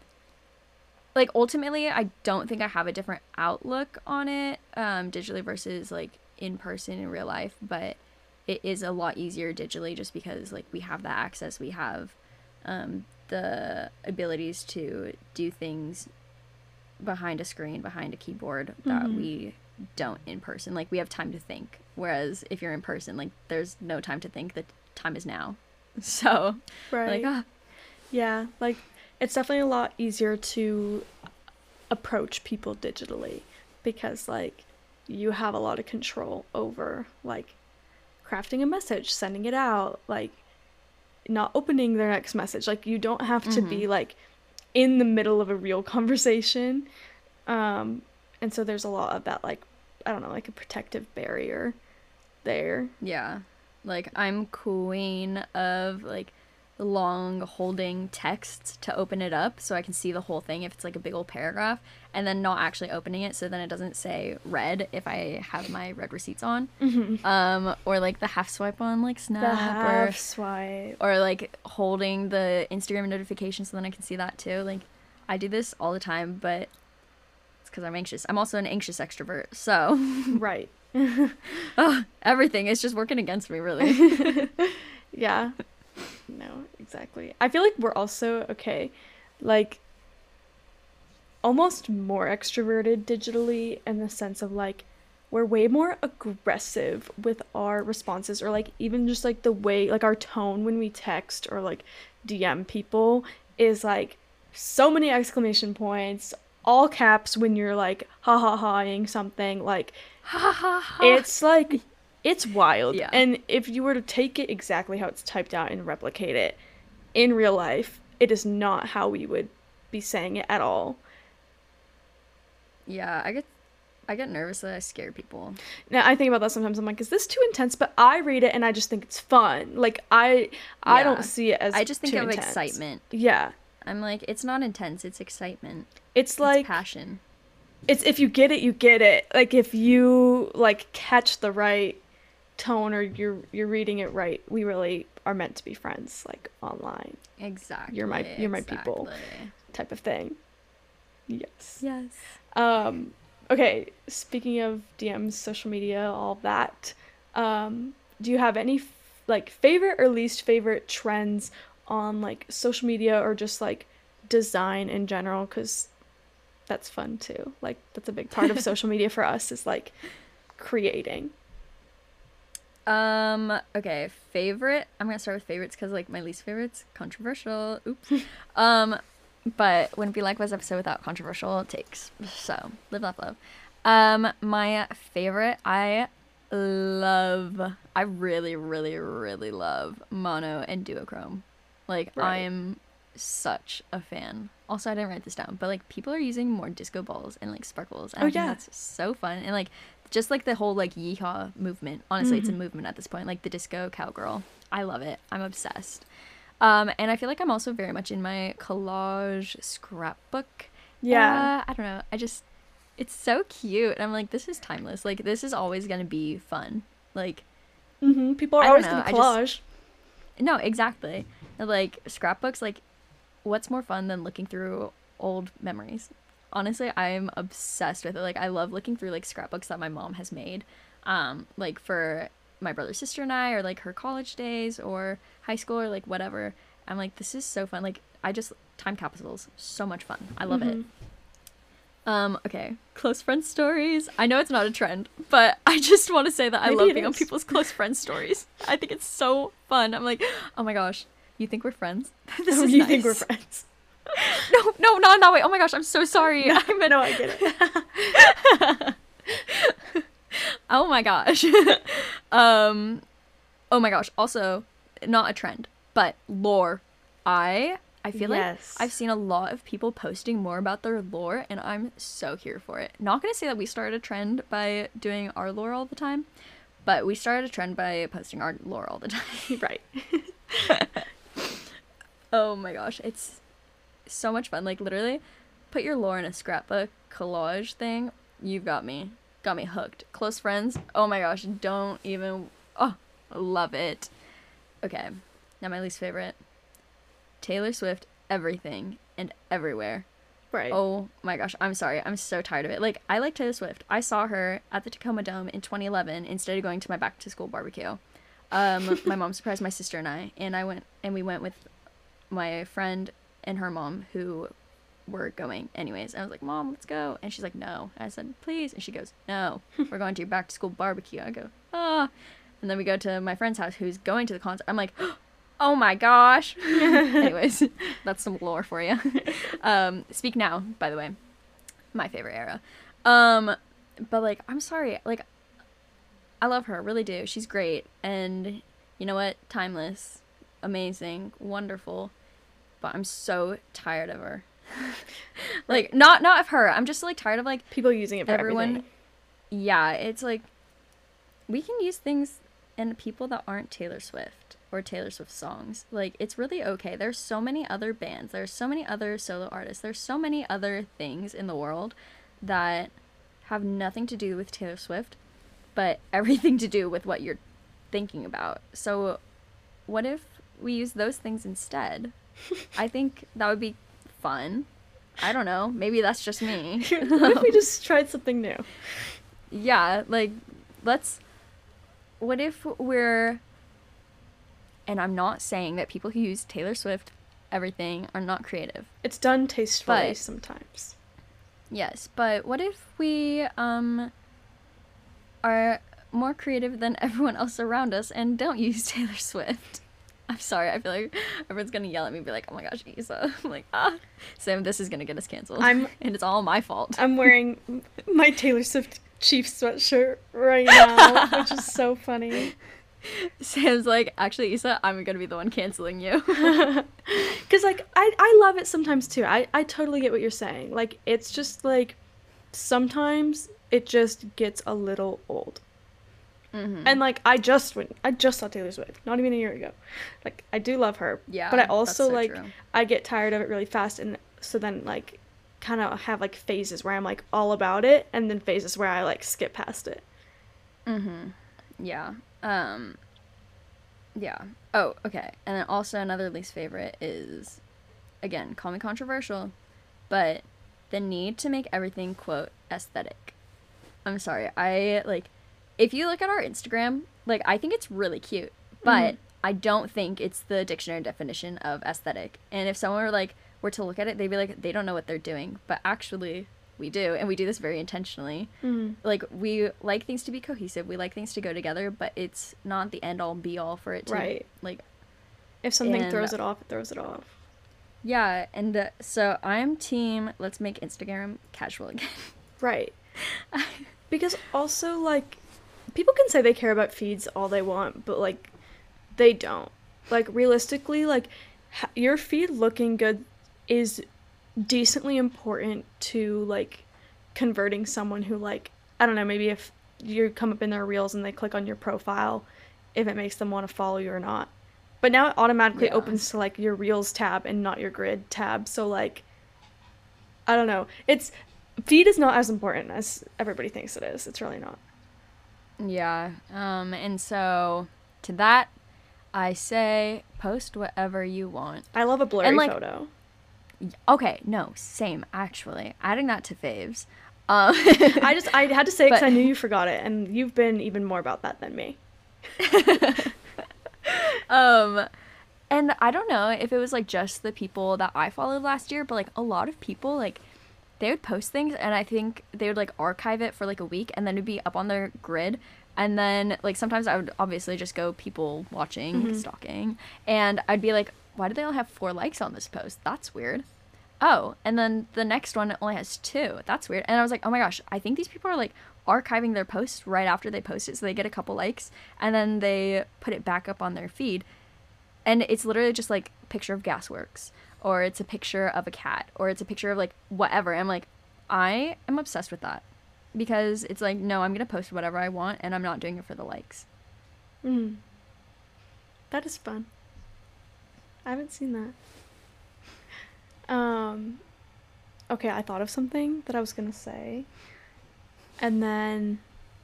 [SPEAKER 1] like, ultimately, I don't think I have a different outlook on it, um, digitally versus, like, in person in real life, but it is a lot easier digitally just because, like, we have that access, we have um, the abilities to do things behind a screen, behind a keyboard that mm-hmm. we don't in person. Like, we have time to think, whereas if you're in person, like, there's no time to think, the time is now. So,
[SPEAKER 2] right.
[SPEAKER 1] like, ah.
[SPEAKER 2] Yeah, like, it's definitely a lot easier to approach people digitally because, like, you have a lot of control over, like, crafting a message, sending it out, like, not opening their next message. Like, you don't have to mm-hmm. be, like, in the middle of a real conversation. Um, and so there's a lot of that, like, I don't know, like a protective barrier there.
[SPEAKER 1] Yeah. Like, I'm queen of, like, long holding text to open it up so I can see the whole thing if it's like a big old paragraph, and then not actually opening it so then it doesn't say read if I have my read receipts on. Mm-hmm. Um or like the half swipe on like Snap,
[SPEAKER 2] the half
[SPEAKER 1] or
[SPEAKER 2] swipe,
[SPEAKER 1] or like holding the Instagram notification so then I can see that too. Like, I do this all the time, but it's because I'm anxious. I'm also an anxious extrovert, so
[SPEAKER 2] right.
[SPEAKER 1] Oh, everything is just working against me, really.
[SPEAKER 2] Yeah. No, exactly. I feel like we're also, okay, like, almost more extroverted digitally in the sense of, like, we're way more aggressive with our responses, or, like, even just, like, the way, like, our tone when we text or, like, D M people is, like, so many exclamation points, all caps when you're, like, ha ha ha-ing something, like,
[SPEAKER 1] ha ha ha.
[SPEAKER 2] It's, like... It's wild.
[SPEAKER 1] Yeah.
[SPEAKER 2] And if you were to take it exactly how it's typed out and replicate it in real life, it is not how we would be saying it at all.
[SPEAKER 1] Yeah, I get I get nervous that I scare people.
[SPEAKER 2] Now, I think about that sometimes. I'm like, is this too intense? But I read it and I just think it's fun. Like, I I yeah. don't see it as
[SPEAKER 1] I just think
[SPEAKER 2] too
[SPEAKER 1] of
[SPEAKER 2] intense.
[SPEAKER 1] excitement.
[SPEAKER 2] Yeah.
[SPEAKER 1] I'm like, it's not intense, it's excitement.
[SPEAKER 2] It's like...
[SPEAKER 1] It's passion.
[SPEAKER 2] It's if you get it, you get it. Like, if you, like, catch the right tone or you're you're reading it right, we really are meant to be friends, like, online.
[SPEAKER 1] Exactly.
[SPEAKER 2] You're my you're my
[SPEAKER 1] exactly.
[SPEAKER 2] people type of thing. Yes.
[SPEAKER 1] Yes.
[SPEAKER 2] Um okay, speaking of D Ms, social media, all that, um do you have any f- like favorite or least favorite trends on, like, social media or just, like, design in general? Because that's fun too. Like, that's a big part of social media for us, is, like, creating.
[SPEAKER 1] Um, okay, favorite. I'm gonna start with favorites because, like, my least favorites, controversial. Oops. um, but wouldn't be Likewise episode without controversial takes. So, live, laugh, love. Um, my favorite, I love, I really, really, really love mono and duochrome. Like,
[SPEAKER 2] right.
[SPEAKER 1] I'm such a fan. Also, I didn't write this down, but, like, people are using more disco balls and, like, sparkles. And
[SPEAKER 2] oh,
[SPEAKER 1] I think
[SPEAKER 2] yeah.
[SPEAKER 1] that's so fun. And, like, just, like, the whole, like, yeehaw movement. Honestly, mm-hmm. it's a movement at this point. Like, the disco cowgirl. I love it. I'm obsessed. Um, and I feel like I'm also very much in my collage scrapbook.
[SPEAKER 2] Yeah.
[SPEAKER 1] Uh, I don't know. I just... It's so cute. And I'm like, this is timeless. Like, this is always going to be fun. Like...
[SPEAKER 2] Mm-hmm. People are always going to collage.
[SPEAKER 1] Just, no, exactly. Like scrapbooks, like what's more fun than looking through old memories? Honestly, I'm obsessed with it. Like I love looking through like scrapbooks that my mom has made, um, like for my brother, sister, and I, or like her college days or high school or like whatever. I'm like, this is so fun. Like I just time capsules, so much fun. I love
[SPEAKER 2] Mm-hmm.
[SPEAKER 1] it. Um, okay, close friend stories. I know it's not a trend, but I just want to say that I
[SPEAKER 2] Maybe
[SPEAKER 1] love
[SPEAKER 2] it
[SPEAKER 1] being on
[SPEAKER 2] is.
[SPEAKER 1] people's close friend stories. I think it's so fun. I'm like, oh my gosh, you think we're friends? This
[SPEAKER 2] Oh,
[SPEAKER 1] is
[SPEAKER 2] you
[SPEAKER 1] nice.
[SPEAKER 2] think we're friends?
[SPEAKER 1] No, no, not in that way. Oh my gosh, I'm so sorry.
[SPEAKER 2] No,
[SPEAKER 1] I meant,
[SPEAKER 2] no, I get it.
[SPEAKER 1] oh my gosh. um, oh my gosh. Also, not a trend, but lore. I I feel
[SPEAKER 2] Yes.
[SPEAKER 1] like I've seen a lot of people posting more about their lore, and I'm so here for it. Not gonna say that we started a trend by doing our lore all the time, but we started a trend by posting our lore all the time.
[SPEAKER 2] Right.
[SPEAKER 1] Oh my gosh, it's so much fun. Like literally, put your lore in a scrapbook collage thing. You've got me, got me hooked. Close friends. Oh my gosh, don't even. Oh, love it. Okay, now my least favorite. Taylor Swift, everything and everywhere.
[SPEAKER 2] Right.
[SPEAKER 1] Oh my gosh, I'm sorry. I'm so tired of it. Like, I like Taylor Swift. I saw her at the Tacoma Dome in twenty eleven instead of going to my back to school barbecue. Um, my mom surprised my sister and I, and I went, and we went with my friend and her mom who were going anyways. I was like, Mom, let's go. And she's like, no. And I said, please. And she goes, no, we're going to your back to school barbecue. I go, ah. And then we go to my friend's house who's going to the concert. I'm like, oh my gosh. Anyways, that's some lore for you. um, Speak Now, by the way, my favorite era. Um, but like, I'm sorry, like, I love her, really do. She's great, and you know what? Timeless, amazing, wonderful. But I'm so tired of her. Like, not not of her. I'm just like tired of like
[SPEAKER 2] People using it for
[SPEAKER 1] everyone.
[SPEAKER 2] everything.
[SPEAKER 1] Yeah, it's like we can use things and people that aren't Taylor Swift or Taylor Swift songs. Like, it's really okay. There's so many other bands. There's so many other solo artists. There's so many other things in the world that have nothing to do with Taylor Swift, but everything to do with what you're thinking about. So what if we use those things instead? I think that would be fun. I don't know. Maybe that's just me.
[SPEAKER 2] What if we just tried something new?
[SPEAKER 1] Yeah, like, let's, what if we're, and I'm not saying that people who use Taylor Swift everything are not creative.
[SPEAKER 2] It's done tastefully
[SPEAKER 1] But-
[SPEAKER 2] sometimes.
[SPEAKER 1] Yes, but what if we um are more creative than everyone else around us and don't use Taylor Swift? I'm sorry, I feel like everyone's gonna yell at me and be like, oh my gosh, Isa. I'm like, ah. Sam, this is gonna get us canceled.
[SPEAKER 2] I'm-
[SPEAKER 1] and it's all my fault.
[SPEAKER 2] I'm wearing my Taylor Swift Chief sweatshirt right now, which is so funny.
[SPEAKER 1] Sam's like, actually, Isa, I'm gonna be the one canceling you.
[SPEAKER 2] Because, like, I, I love it sometimes, too. I, I totally get what you're saying. Like, it's just, like, sometimes it just gets a little old.
[SPEAKER 1] Mm-hmm.
[SPEAKER 2] And, like, I just went, I just saw Taylor Swift, not even a year ago. Like, I do love her.
[SPEAKER 1] Yeah,
[SPEAKER 2] But I
[SPEAKER 1] that's
[SPEAKER 2] also,
[SPEAKER 1] so
[SPEAKER 2] like,
[SPEAKER 1] true.
[SPEAKER 2] I get tired of it really fast. And so then, like, kind of have, like, phases where I'm, like, all about it. And then phases where I, like, skip past it.
[SPEAKER 1] Mm-hmm. Yeah. Um, yeah. Oh, okay. And then also another least favorite is, again, call me controversial, but the need to make everything, quote, aesthetic. I'm sorry. I, like, if you look at our Instagram, like, I think it's really cute, but
[SPEAKER 2] Mhm.
[SPEAKER 1] I don't think it's the dictionary definition of aesthetic. And if someone were, like, were to look at it, they'd be like, they don't know what they're doing. But actually, we do, and we do this very intentionally.
[SPEAKER 2] Mm-hmm.
[SPEAKER 1] Like, we like things to be cohesive, we like things to go together, but it's not the end all be all for it to,
[SPEAKER 2] Right.
[SPEAKER 1] like,
[SPEAKER 2] If something
[SPEAKER 1] And-
[SPEAKER 2] throws it off, it throws it off.
[SPEAKER 1] yeah. And uh, so I'm team, let's make Instagram casual again.
[SPEAKER 2] Right. Because also, like, people can say they care about feeds all they want, but, like, they don't. Like, realistically, like, ha- your feed looking good is decently important to, like, converting someone who, like, I don't know, maybe if you come up in their reels and they click on your profile, if it makes them want to follow you or not. But now it automatically
[SPEAKER 1] Yeah.
[SPEAKER 2] opens to, like, your reels tab and not your grid tab, so, like, I don't know. It's feed is not as important as everybody thinks it is. It's really not.
[SPEAKER 1] Yeah. Um, and so to that, I say post whatever you want.
[SPEAKER 2] I love a blurry
[SPEAKER 1] And, like,
[SPEAKER 2] photo.
[SPEAKER 1] Okay, no, same, actually. Adding that to faves. Um,
[SPEAKER 2] I just, I had to say because
[SPEAKER 1] but-
[SPEAKER 2] I knew you forgot it, and you've been even more about that than me.
[SPEAKER 1] um, and I don't know if it was, like, just the people that I followed last year, but, like, a lot of people, like, they would post things, and I think they would, like, archive it for, like, a week, and then it'd be up on their grid, and then, like, sometimes I would obviously just go people watching,
[SPEAKER 2] Mhm.
[SPEAKER 1] stalking, and I'd be like, why do they all have four likes on this post? That's weird. Oh, and then the next one only has two. That's weird. And I was like, oh my gosh, I think these people are, like, archiving their posts right after they post it, so they get a couple likes, and then they put it back up on their feed. And it's literally just, like, a picture of Gasworks, or it's a picture of a cat, or it's a picture of, like, whatever. I'm like, I am obsessed with that. Because it's like, no, I'm going to post whatever I want, and I'm not doing it for the likes.
[SPEAKER 2] Mm. That is fun. I haven't seen that. Um, okay, I thought of something that I was gonna say, and then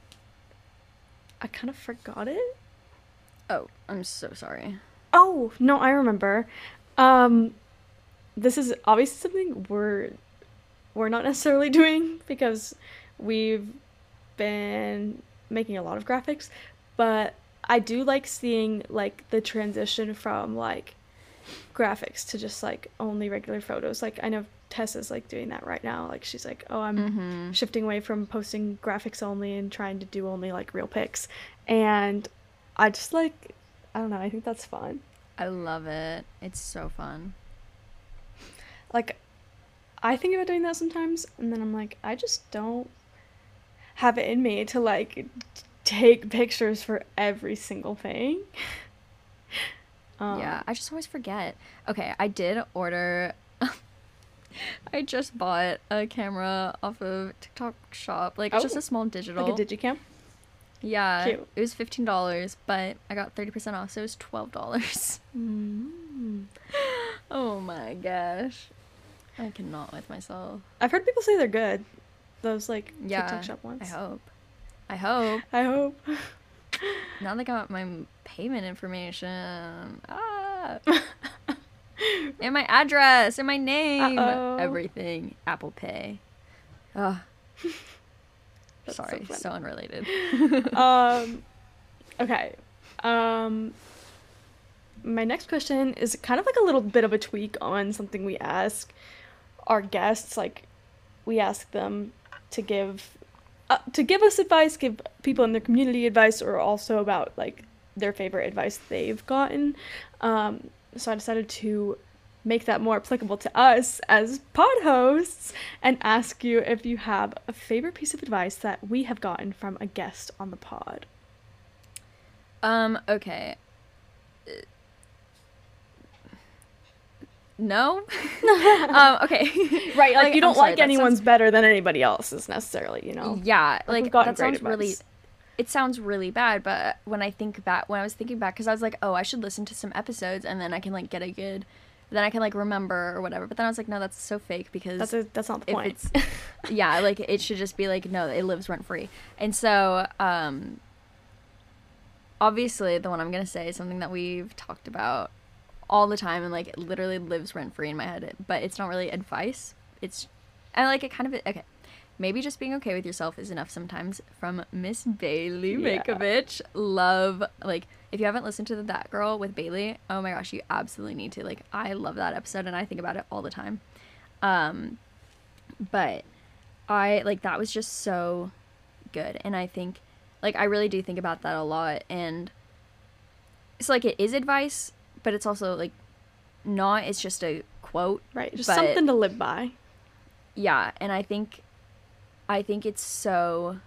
[SPEAKER 2] I kind of forgot it.
[SPEAKER 1] Oh, I'm so sorry.
[SPEAKER 2] Oh, no, I remember. Um, this is obviously something we're we're not necessarily doing because we've been making a lot of graphics, but I do like seeing, like, the transition from, like, graphics to just, like, only regular photos. Like, I know Tessa's, like, doing that right now. Like, she's like, oh, I'm
[SPEAKER 1] Mm-hmm.
[SPEAKER 2] shifting away from posting graphics only and trying to do only, like, real pics. And I just, like, I don't know, I think that's fun.
[SPEAKER 1] I love it. It's so fun.
[SPEAKER 2] Like, I think about doing that sometimes, and then I'm like, I just don't have it in me to, like, take pictures for every single thing. um,
[SPEAKER 1] Yeah, I just always forget. Okay, I did order. I just bought a camera off of TikTok Shop. Like, it's just
[SPEAKER 2] Oh,
[SPEAKER 1] a small digital.
[SPEAKER 2] like a digicam.
[SPEAKER 1] Yeah,
[SPEAKER 2] Cute.
[SPEAKER 1] it was fifteen dollars, but I got thirty percent off, so it was twelve dollars.
[SPEAKER 2] Mm.
[SPEAKER 1] Oh my gosh. I cannot with myself.
[SPEAKER 2] I've heard people say they're good. Those, like,
[SPEAKER 1] Yeah,
[SPEAKER 2] TikTok Shop ones.
[SPEAKER 1] I hope. I hope.
[SPEAKER 2] I hope.
[SPEAKER 1] Now they got my payment information. Ah. And my address and my name.
[SPEAKER 2] Uh-oh.
[SPEAKER 1] Everything. Apple Pay. Ugh.
[SPEAKER 2] That's
[SPEAKER 1] Sorry,
[SPEAKER 2] so
[SPEAKER 1] so,
[SPEAKER 2] funny.
[SPEAKER 1] unrelated.
[SPEAKER 2] um, okay. Um, my next question is kind of like a little bit of a tweak on something we ask our guests. Like, we ask them to give uh, to give us advice, give people in their community advice, or also about, like, their favorite advice they've gotten. Um, so I decided to make that more applicable to us as pod hosts and ask you if you have a favorite piece of advice that we have gotten from a guest on the pod.
[SPEAKER 1] Um, okay. Uh, No? um, okay.
[SPEAKER 2] Right, like, you don't
[SPEAKER 1] I'm sorry,
[SPEAKER 2] like
[SPEAKER 1] that
[SPEAKER 2] anyone's
[SPEAKER 1] sounds-
[SPEAKER 2] better than anybody else's necessarily, you know?
[SPEAKER 1] Yeah,
[SPEAKER 2] Like, we've
[SPEAKER 1] like,
[SPEAKER 2] gotten
[SPEAKER 1] that
[SPEAKER 2] great
[SPEAKER 1] sounds really,
[SPEAKER 2] advice.
[SPEAKER 1] it sounds really bad, but when I think back, when I was thinking back, because I was like, oh, I should listen to some episodes, and then I can, like, get a good, then I can, like, remember or whatever, but then I was like, no, that's so fake, because
[SPEAKER 2] That's a, that's not the
[SPEAKER 1] if
[SPEAKER 2] point.
[SPEAKER 1] it's, yeah, like, it should just be like, no, it lives rent-free. And so, um, obviously, the one I'm gonna say is something that we've talked about all the time and, like, it literally lives rent-free in my head, but it's not really advice. It's, I like it kind of, okay, maybe just being okay with yourself is enough sometimes, from Miss Bailey
[SPEAKER 2] Yeah.
[SPEAKER 1] Makeovich. Love, like, if you haven't listened to That Girl with Bailey, oh my gosh, you absolutely need to. Like, I love that episode and I think about it all the time. Um, but I, like, that was just so good, and I think, like, I really do think about that a lot, and it's like, it is advice, but it's also, like, not, it's just a quote.
[SPEAKER 2] Right, just
[SPEAKER 1] but-
[SPEAKER 2] something to live by.
[SPEAKER 1] Yeah, and I think I think it's so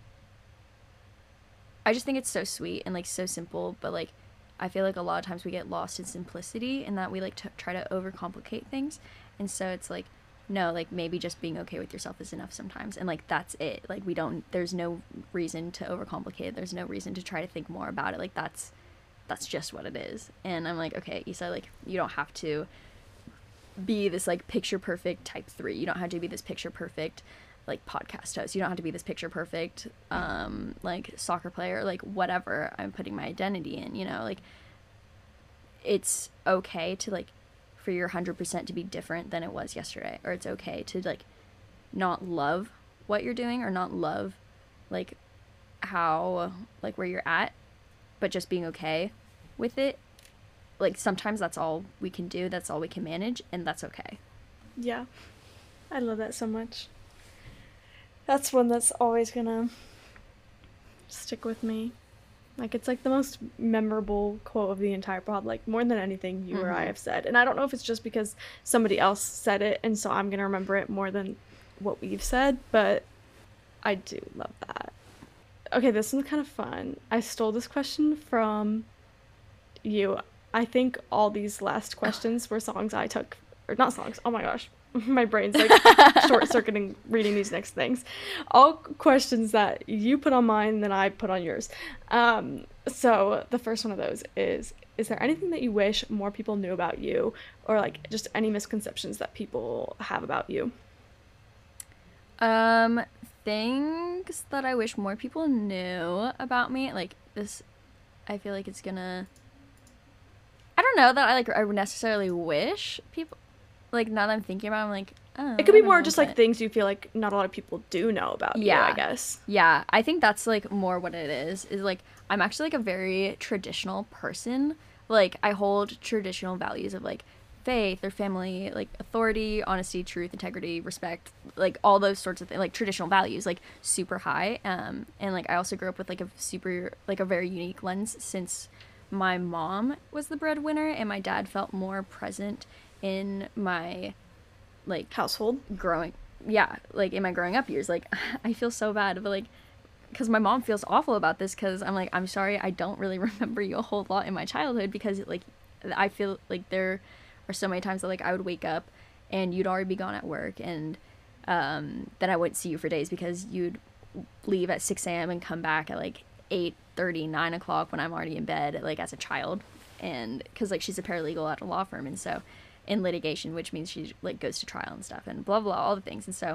[SPEAKER 1] I just think it's so sweet and, like, so simple, but, like, I feel like a lot of times we get lost in simplicity and that we, like, to try to overcomplicate things. And so it's like, no, like, maybe just being okay with yourself is enough sometimes, and, like, that's it. Like, we don't, there's no reason to overcomplicate it. There's no reason to try to think more about it. Like, that's that's just what it is. And I'm like, okay, Issa, like, you don't have to be this, like, picture perfect type three. You don't have to be this picture perfect, like, podcast host. You don't have to be this picture perfect um like soccer player, like, whatever I'm putting my identity in, you know. Like, it's okay to like for your one hundred percent to be different than it was yesterday, or it's okay to like not love what you're doing or not love like how like where you're at, but just being okay with it. Like sometimes that's all we can do, that's all we can manage, and that's okay.
[SPEAKER 2] Yeah, I love that so much. That's one that's always gonna stick with me. Like, it's like the most memorable quote of the entire pod, like more than anything you mm-hmm. or I have said. And I don't know if it's just because somebody else said it and so I'm gonna remember it more than what we've said, but I do love that. Okay, this one's kind of fun. I stole this question from you. I think all these last questions were songs I took, or not songs, oh my gosh. My brain's like short-circuiting reading these next things. All questions that you put on mine, then I put on yours. Um, so the first one of those is, is there anything that you wish more people knew about you, or like just any misconceptions that people have about you?
[SPEAKER 1] Um, things that I wish more people knew about me, like this, I feel like it's gonna, I don't know that I like, I necessarily wish people, like, now that I'm thinking about it, I'm like, oh.
[SPEAKER 2] It could be more know, just, but... like, things you feel like not a lot of people do know about
[SPEAKER 1] yeah.
[SPEAKER 2] you, I guess.
[SPEAKER 1] Yeah, I think that's, like, more what it is, is, like, I'm actually, like, a very traditional person. Like, I hold traditional values of, like, faith or family, like, authority, honesty, truth, integrity, respect, like, all those sorts of things, like, traditional values, like, super high. Um, and, like, I also grew up with, like, a super, like, a very unique lens since my mom was the breadwinner and my dad felt more present in my like
[SPEAKER 2] household
[SPEAKER 1] growing yeah like in my growing up years. Like I feel so bad, but like because my mom feels awful about this, because I'm like, I'm sorry, I don't really remember you a whole lot in my childhood, because like I feel like there are so many times that like I would wake up and you'd already be gone at work, and um then I wouldn't see you for days because you'd leave at six a.m. and come back at like eight thirty, nine o'clock when I'm already in bed, like as a child. And because like she's a paralegal at a law firm, and so in litigation, which means she like goes to trial and stuff and blah blah all the things. And so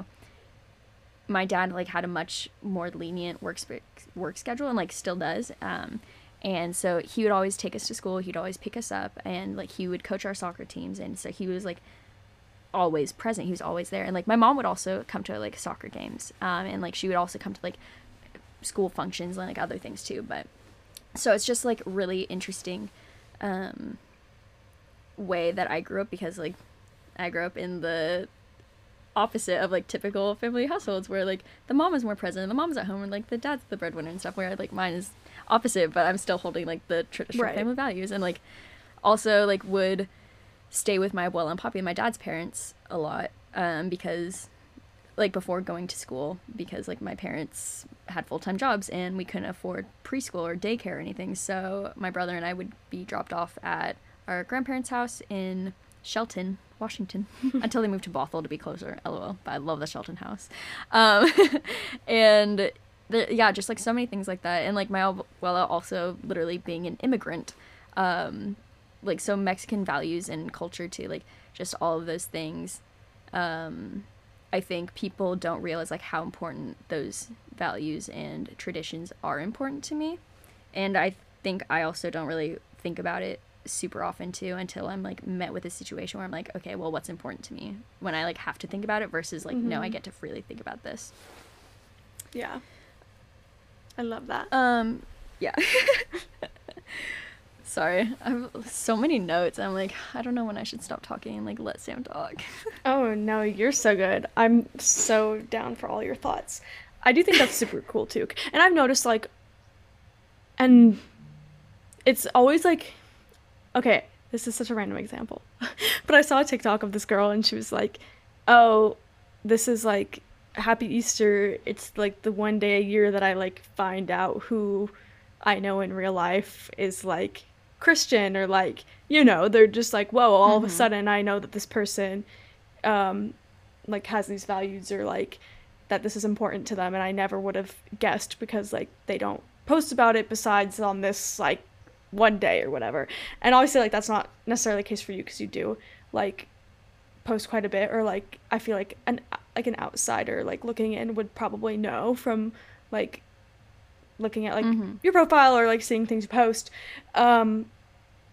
[SPEAKER 1] my dad like had a much more lenient work sp- work schedule, and like still does, um and so he would always take us to school, he'd always pick us up, and like he would coach our soccer teams, and so he was like always present, he was always there. And like my mom would also come to like soccer games, um and like she would also come to like school functions and like other things too. But so it's just like really interesting um way that I grew up, because like I grew up in the opposite of like typical family households where like the mom is more present and the mom's at home and like the dad's the breadwinner and stuff, where like mine is opposite, but I'm still holding like the traditional right. family values. And like also like would stay with my abuela and papi, my dad's parents, a lot, um because like before going to school, because like my parents had full-time jobs and we couldn't afford preschool or daycare or anything, so my brother and I would be dropped off at our grandparents' house in Shelton, Washington, until they moved to Bothell to be closer, lol, but I love the Shelton house. Um, and the, yeah, just like so many things like that. And like my abuela also literally being an immigrant, um, like so Mexican values and culture too, like just all of those things. Um, I think people don't realize like how important those values and traditions are important to me. And I think I also don't really think about it super often too until I'm like met with a situation where I'm like, okay, well, what's important to me, when I like have to think about it versus like mm-hmm. no, I get to freely think about this.
[SPEAKER 2] Yeah, I love that.
[SPEAKER 1] Um yeah. Sorry, I have so many notes. I'm like, I don't know when I should stop talking and like let Sam talk.
[SPEAKER 2] Oh no, you're so good. I'm so down for all your thoughts. I do think that's super cool too. And I've noticed like, and it's always like, okay, this is such a random example, but I saw a TikTok of this girl and she was like, oh, this is like Happy Easter. It's like the one day a year that I like find out who I know in real life is like Christian, or like, you know, they're just like, whoa, all mm-hmm. of a sudden I know that this person um like has these values, or like that this is important to them, and I never would have guessed because like they don't post about it besides on this like one day or whatever. And obviously like that's not necessarily the case for you, because you do like post quite a bit, or like I feel like an like an outsider like looking in would probably know from like looking at like mm-hmm. your profile or like seeing things you post. Um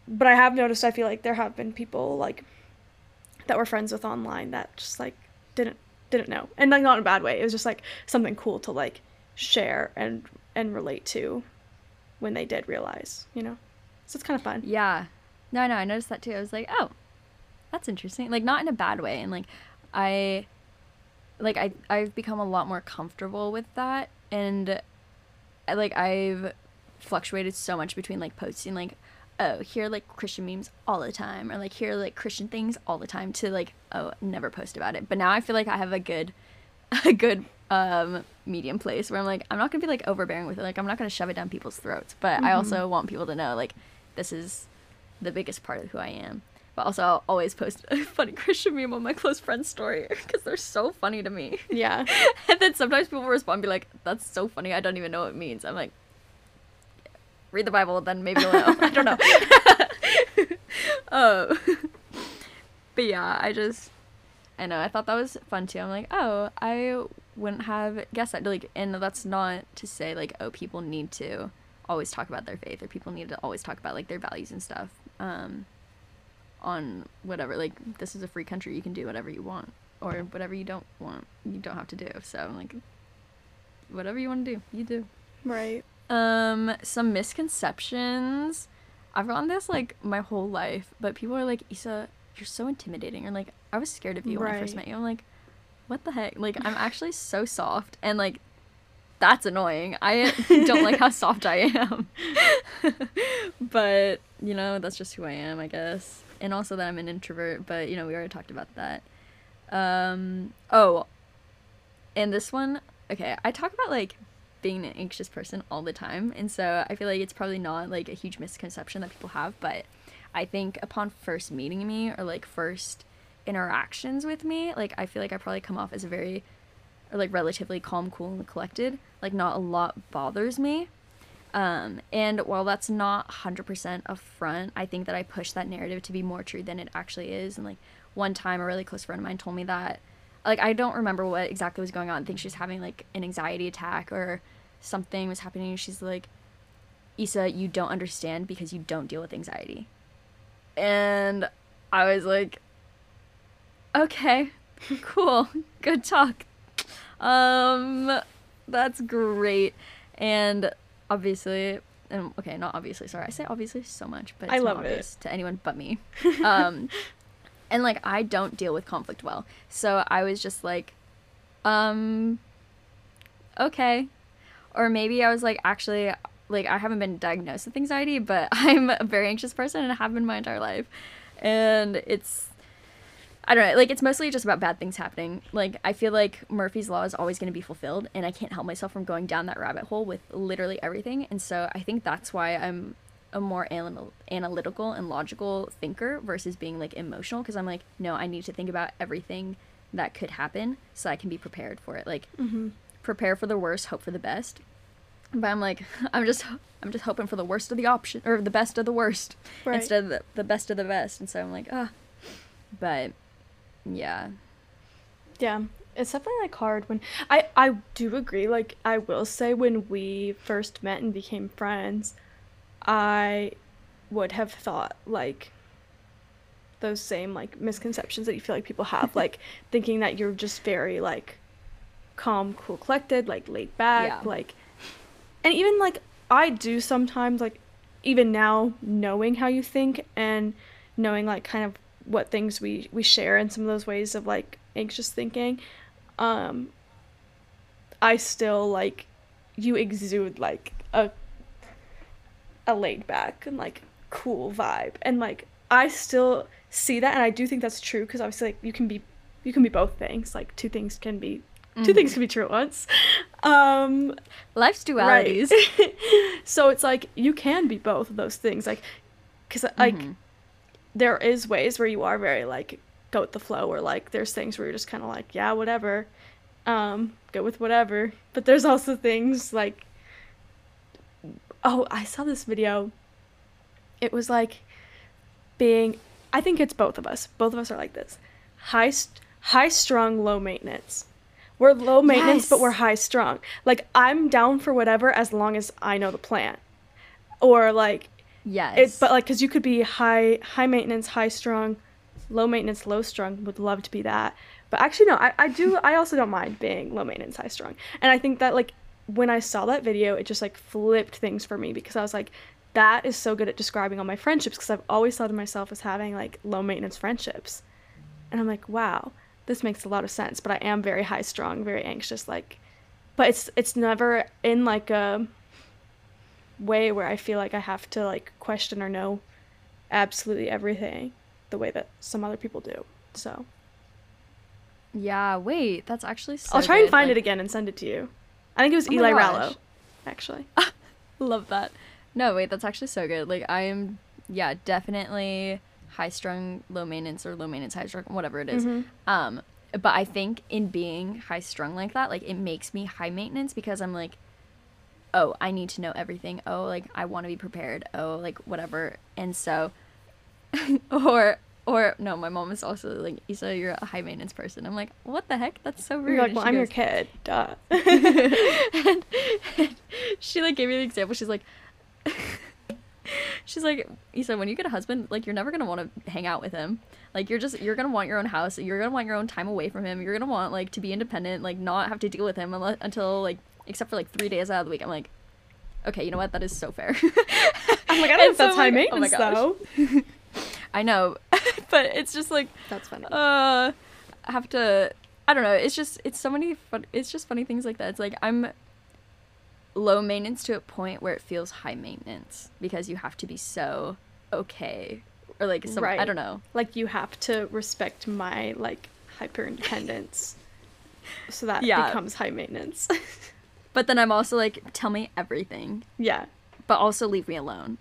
[SPEAKER 2] but I have noticed, I feel like there have been people like that we're friends with online that just like didn't didn't know, and like not in a bad way. It was just like something cool to like share and and relate to when they did realize, you know. So it's kind of fun.
[SPEAKER 1] Yeah. No, no, I noticed that too. I was like, oh, that's interesting. Like, not in a bad way. And like, I, like, I, I've become a lot more comfortable with that. And I, like, I've fluctuated so much between like posting like, oh, here are like Christian memes all the time, or like here are like Christian things all the time, to like, oh, never post about it. But now I feel like I have a good, a good um medium place where I'm like, I'm not gonna be like overbearing with it. Like, I'm not gonna shove it down people's throats. But mm-hmm. I also want people to know like this is the biggest part of who I am. But also, I'll always post a funny Christian meme on my close friend's story because they're so funny to me.
[SPEAKER 2] Yeah.
[SPEAKER 1] And then sometimes people respond and be like, that's so funny, I don't even know what it means. I'm like, read the Bible, then maybe you'll know. I don't know. Oh. But yeah, I just, I know, I thought that was fun too. I'm like, oh, I wouldn't have guessed that. Like, and that's not to say like, oh, people need to always talk about their faith, or people need to always talk about like their values and stuff. Um, on whatever, like, this is a free country, you can do whatever you want, or whatever you don't want, you don't have to do. So like, whatever you want to do, you do.
[SPEAKER 2] Right.
[SPEAKER 1] Um, some misconceptions. I've gotten this like my whole life, but people are like, Isa, you're so intimidating, or like, I was scared of you when
[SPEAKER 2] right.
[SPEAKER 1] I first met you. I'm like, what the heck? Like, I'm actually so soft, and like, that's annoying. I don't like how soft I am. But, you know, that's just who I am, I guess. And also that I'm an introvert, but, you know, we already talked about that. Um, oh, and this one, okay, I talk about, like, being an anxious person all the time, and so I feel like it's probably not, like, a huge misconception that people have, but I think upon first meeting me, or, like, first interactions with me, like, I feel like I probably come off as a very, or, like, relatively calm, cool, and collected. Like, not a lot bothers me. Um, and while that's not one hundred percent upfront, I think that I push that narrative to be more true than it actually is. And, like, one time a really close friend of mine told me that, like, I don't remember what exactly was going on. I think she was having, like, an anxiety attack or something was happening. She's like, Isa, you don't understand because you don't deal with anxiety. And I was like, okay, cool, good talk. Um, that's great. And obviously, and okay, not obviously, sorry, I say obviously so much, but it's
[SPEAKER 2] I
[SPEAKER 1] not
[SPEAKER 2] love
[SPEAKER 1] obvious
[SPEAKER 2] it.
[SPEAKER 1] to anyone but me. Um, and like, I don't deal with conflict well. So I was just like, um, okay. Or maybe I was like, actually, like, I haven't been diagnosed with anxiety, but I'm a very anxious person and I have been my entire life. And it's, I don't know, like, it's mostly just about bad things happening. Like, I feel like Murphy's Law is always going to be fulfilled, and I can't help myself from going down that rabbit hole with literally everything. And so I think that's why I'm a more anal- analytical and logical thinker versus being, like, emotional, because I'm like, no, I need to think about everything that could happen so I can be prepared for it. Like,
[SPEAKER 2] mm-hmm.
[SPEAKER 1] prepare for the worst, hope for the best. But I'm like, I'm just I'm just hoping for the worst of the option, or the best of the worst,
[SPEAKER 2] right.
[SPEAKER 1] instead of the, the best of the best. And so I'm like, ah. But yeah.
[SPEAKER 2] Yeah, it's definitely like hard when I I do agree. Like, I will say, when we first met and became friends, I would have thought like those same like misconceptions that you feel like people have, like thinking that you're just very like calm, cool, collected, like laid back,
[SPEAKER 1] Yeah.
[SPEAKER 2] like, and even like I do sometimes, like, even now, knowing how you think and knowing like kind of what things we we share in some of those ways of like anxious thinking, um I still like, you exude like a a laid back and like cool vibe, and like I still see that, and I do think that's true, because obviously like you can be you can be both things, like two things can be mm-hmm. two things can be true at once. Um
[SPEAKER 1] life's dualities.
[SPEAKER 2] Right. So it's like you can be both of those things, like, because like mm-hmm. there is ways where you are very like go with the flow, or like there's things where you're just kind of like, yeah, whatever, um go with whatever. But there's also things like, oh, I saw this video, it was like being, I think it's both of us both of us are like this, high st- high strung, low maintenance. We're low maintenance, yes. But we're high strung. Like, I'm down for whatever as long as I know the plan. Or like,
[SPEAKER 1] Yes.
[SPEAKER 2] It, but like, cause you could be high, high maintenance, high strung, low maintenance, low strung. Would love to be that. But actually, no, I, I do. I also don't mind being low maintenance, high strung. And I think that like when I saw that video, it just like flipped things for me because I was like, that is so good at describing all my friendships because I've always thought of myself as having like low maintenance friendships. And I'm like, wow, this makes a lot of sense. But I am very high strung, very anxious, like, but it's it's never in like a way where I feel like I have to like question or know absolutely everything the way that some other people do. So
[SPEAKER 1] Yeah, wait, that's actually so
[SPEAKER 2] I'll try
[SPEAKER 1] good.
[SPEAKER 2] and find
[SPEAKER 1] like,
[SPEAKER 2] it again and send it to you. I think it was
[SPEAKER 1] Oh my
[SPEAKER 2] Eli
[SPEAKER 1] gosh.
[SPEAKER 2] Rallo, actually.
[SPEAKER 1] Love that. No, wait, that's actually so good. Like, I am, yeah, definitely high strung, low maintenance, or low maintenance, high strung, whatever it is.
[SPEAKER 2] Mhm.
[SPEAKER 1] Um, but I think in being high strung like that, like, it makes me high maintenance because I'm like, oh, I need to know everything. Oh, like, I want to be prepared. Oh, like, whatever. And so, or, or, no, my mom is also like, Isa, you're a high maintenance person. I'm like, what the heck? That's so rude.
[SPEAKER 2] You're like,
[SPEAKER 1] And
[SPEAKER 2] well,
[SPEAKER 1] she
[SPEAKER 2] I'm your
[SPEAKER 1] goes-
[SPEAKER 2] kid. Duh.
[SPEAKER 1] and, and she like gave me the example. She's like, she's like, Issa, when you get a husband, like you're never gonna want to hang out with him. Like you're just you're gonna want your own house. You're gonna want your own time away from him. You're gonna want like to be independent, like not have to deal with him unless, until like except for like three days out of the week. I'm like, okay, you know what? That is so fair.
[SPEAKER 2] I'm like, I don't
[SPEAKER 1] And
[SPEAKER 2] know if
[SPEAKER 1] so
[SPEAKER 2] that's
[SPEAKER 1] I'm
[SPEAKER 2] high
[SPEAKER 1] like, oh my
[SPEAKER 2] maintenance,
[SPEAKER 1] gosh.
[SPEAKER 2] though.
[SPEAKER 1] I know, but it's just like
[SPEAKER 2] That's funny.
[SPEAKER 1] uh, I have to. I don't know. It's just it's so many fun. It's just funny things like that. It's like I'm low maintenance to a point where it feels high maintenance because you have to be so okay or like some I
[SPEAKER 2] Right.
[SPEAKER 1] don't know.
[SPEAKER 2] Like, you have to respect my, like, hyper independence. So that
[SPEAKER 1] Yeah.
[SPEAKER 2] becomes high maintenance.
[SPEAKER 1] But then I'm also like, tell me everything,
[SPEAKER 2] Yeah.
[SPEAKER 1] but also leave me alone.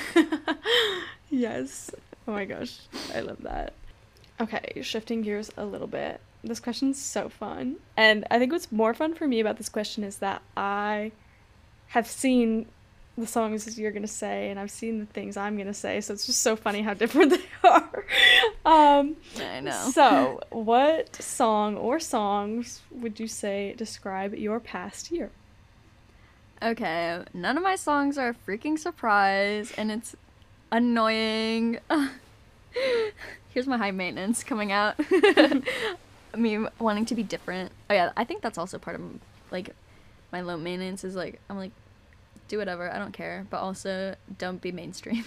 [SPEAKER 2] Yes. Oh my gosh. I love that. Okay, shifting gears a little bit. This question's so fun. And I think what's more fun for me about this question is that I have seen the songs you're going to say and I've seen the things I'm going to say. So it's just so funny how different they are. Um,
[SPEAKER 1] I know.
[SPEAKER 2] So, what song or songs would you say describe your past year?
[SPEAKER 1] Okay, none of my songs are a freaking surprise, and it's annoying. Here's my high maintenance coming out. Me wanting to be different. Oh yeah, I think that's also part of like my low maintenance is like I'm like do whatever, I don't care, but also don't be mainstream.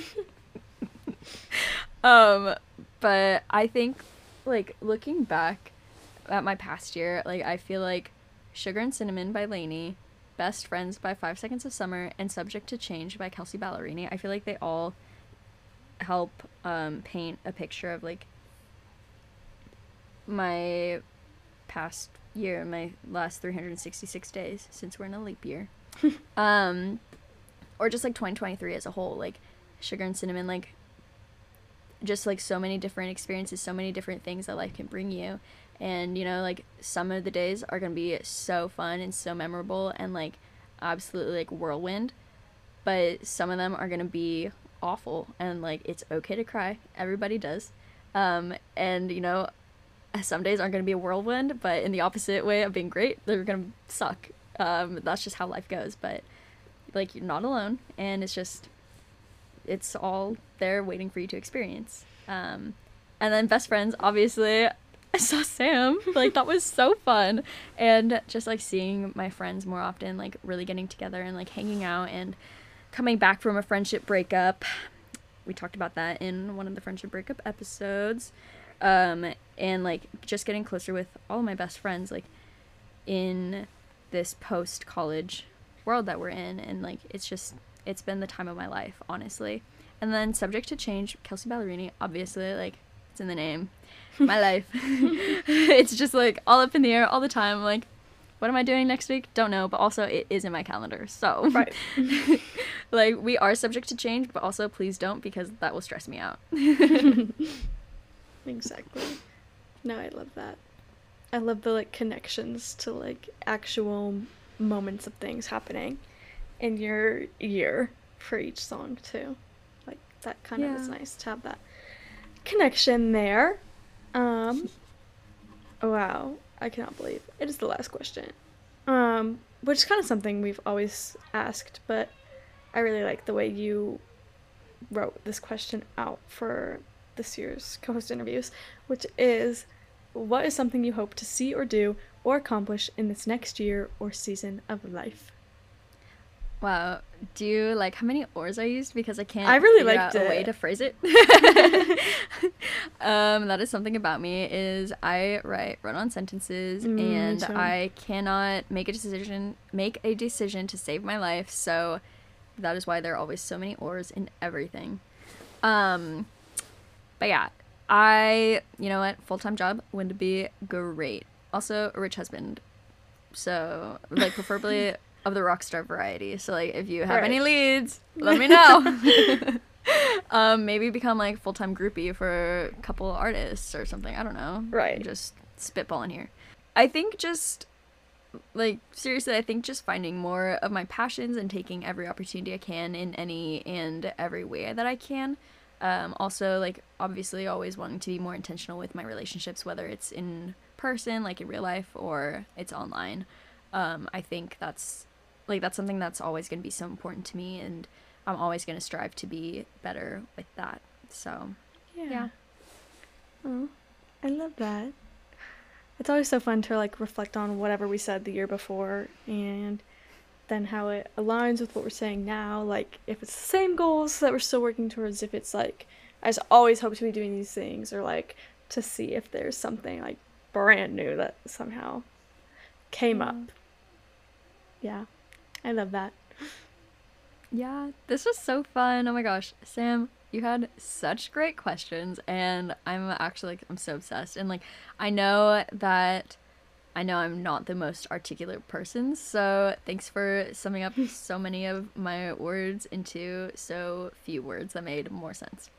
[SPEAKER 1] um, but I think like looking back at my past year, like I feel like Sugar and Cinnamon by Lainey, Best Friends by Five Seconds of Summer, and Subject to Change by Kelsey Ballerini, I feel like they all help um, paint a picture of like my past year, my last three hundred sixty-six days since we're in a leap year. um, or just like twenty twenty-three as a whole, like Sugar and Cinnamon, like just like so many different experiences, so many different things that life can bring you. And, you know, like, some of the days are going to be so fun and so memorable and, like, absolutely, like, whirlwind. But some of them are going to be awful. And, like, it's okay to cry. Everybody does. Um, and, you know, some days aren't going to be a whirlwind, but in the opposite way of being great, they're going to suck. Um, that's just how life goes. But, like, you're not alone. And it's just, it's all there waiting for you to experience. Um, and then Best Friends, obviously, I saw Sam. Like, that was so fun. And just, like, seeing my friends more often, like, really getting together and, like, hanging out and coming back from a friendship breakup. We talked about that in one of the friendship breakup episodes. Um, and, like, just getting closer with all of my best friends, like, in this post-college world that we're in. And, like, it's just, it's been the time of my life, honestly. And then Subject to Change, Kelsey Ballerini, obviously, like, it's in the name. My life. It's just like all up in the air all the time. Like, what am I doing next week? Don't know, but also it is in my calendar. So,
[SPEAKER 2] Right.
[SPEAKER 1] like, we are subject to change, but also please don't because that will stress me out.
[SPEAKER 2] Exactly. No, I love that. I love the, like, connections to, like, actual moments of things happening in your year for each song, too. Like, that kind of is
[SPEAKER 1] Yeah.
[SPEAKER 2] nice to have that connection there. Um, wow, I cannot believe it is the last question. Um, which is kind of something we've always asked, but I really like the way you wrote this question out for this year's co-host interviews, which is, what is something you hope to see or do or accomplish in this next year or season of life?
[SPEAKER 1] Wow. Do you like how many ors I used? Because I can't
[SPEAKER 2] I really
[SPEAKER 1] figure
[SPEAKER 2] liked
[SPEAKER 1] out a
[SPEAKER 2] it.
[SPEAKER 1] way to phrase it. um, that is something about me, is I write run-on sentences,
[SPEAKER 2] Mm, me
[SPEAKER 1] and
[SPEAKER 2] too.
[SPEAKER 1] I cannot make a decision make a decision to save my life, so that is why there are always so many ors in everything. Um, but yeah, I, you know what, full-time job would be great. Also, a rich husband. So, like, preferably of the rock star variety. So, like, if you have
[SPEAKER 2] Right.
[SPEAKER 1] any leads, let me know. um, maybe become, like, full-time groupie for a couple artists or something. I don't know.
[SPEAKER 2] Right.
[SPEAKER 1] Just spitballing here. I think just, like, seriously, I think just finding more of my passions and taking every opportunity I can in any and every way that I can. Um, also, like, obviously always wanting to be more intentional with my relationships, whether it's in person, like in real life, or it's online. Um, I think that's, like, that's something that's always going to be so important to me, and I'm always going to strive to be better with that. So, yeah.
[SPEAKER 2] Oh, I love that. It's always so fun to like reflect on whatever we said the year before and then how it aligns with what we're saying now. Like if it's the same goals that we're still working towards, if it's like I just always hope to be doing these things, or like to see if there's something like brand new that somehow came
[SPEAKER 1] Yeah.
[SPEAKER 2] up. Yeah, I love that.
[SPEAKER 1] Yeah, this was so fun. Oh my gosh, Sam, you had such great questions, and I'm actually like, I'm so obsessed. And like, I know that I know I'm not the most articulate person, so thanks for summing up so many of my words into so few words that made more sense.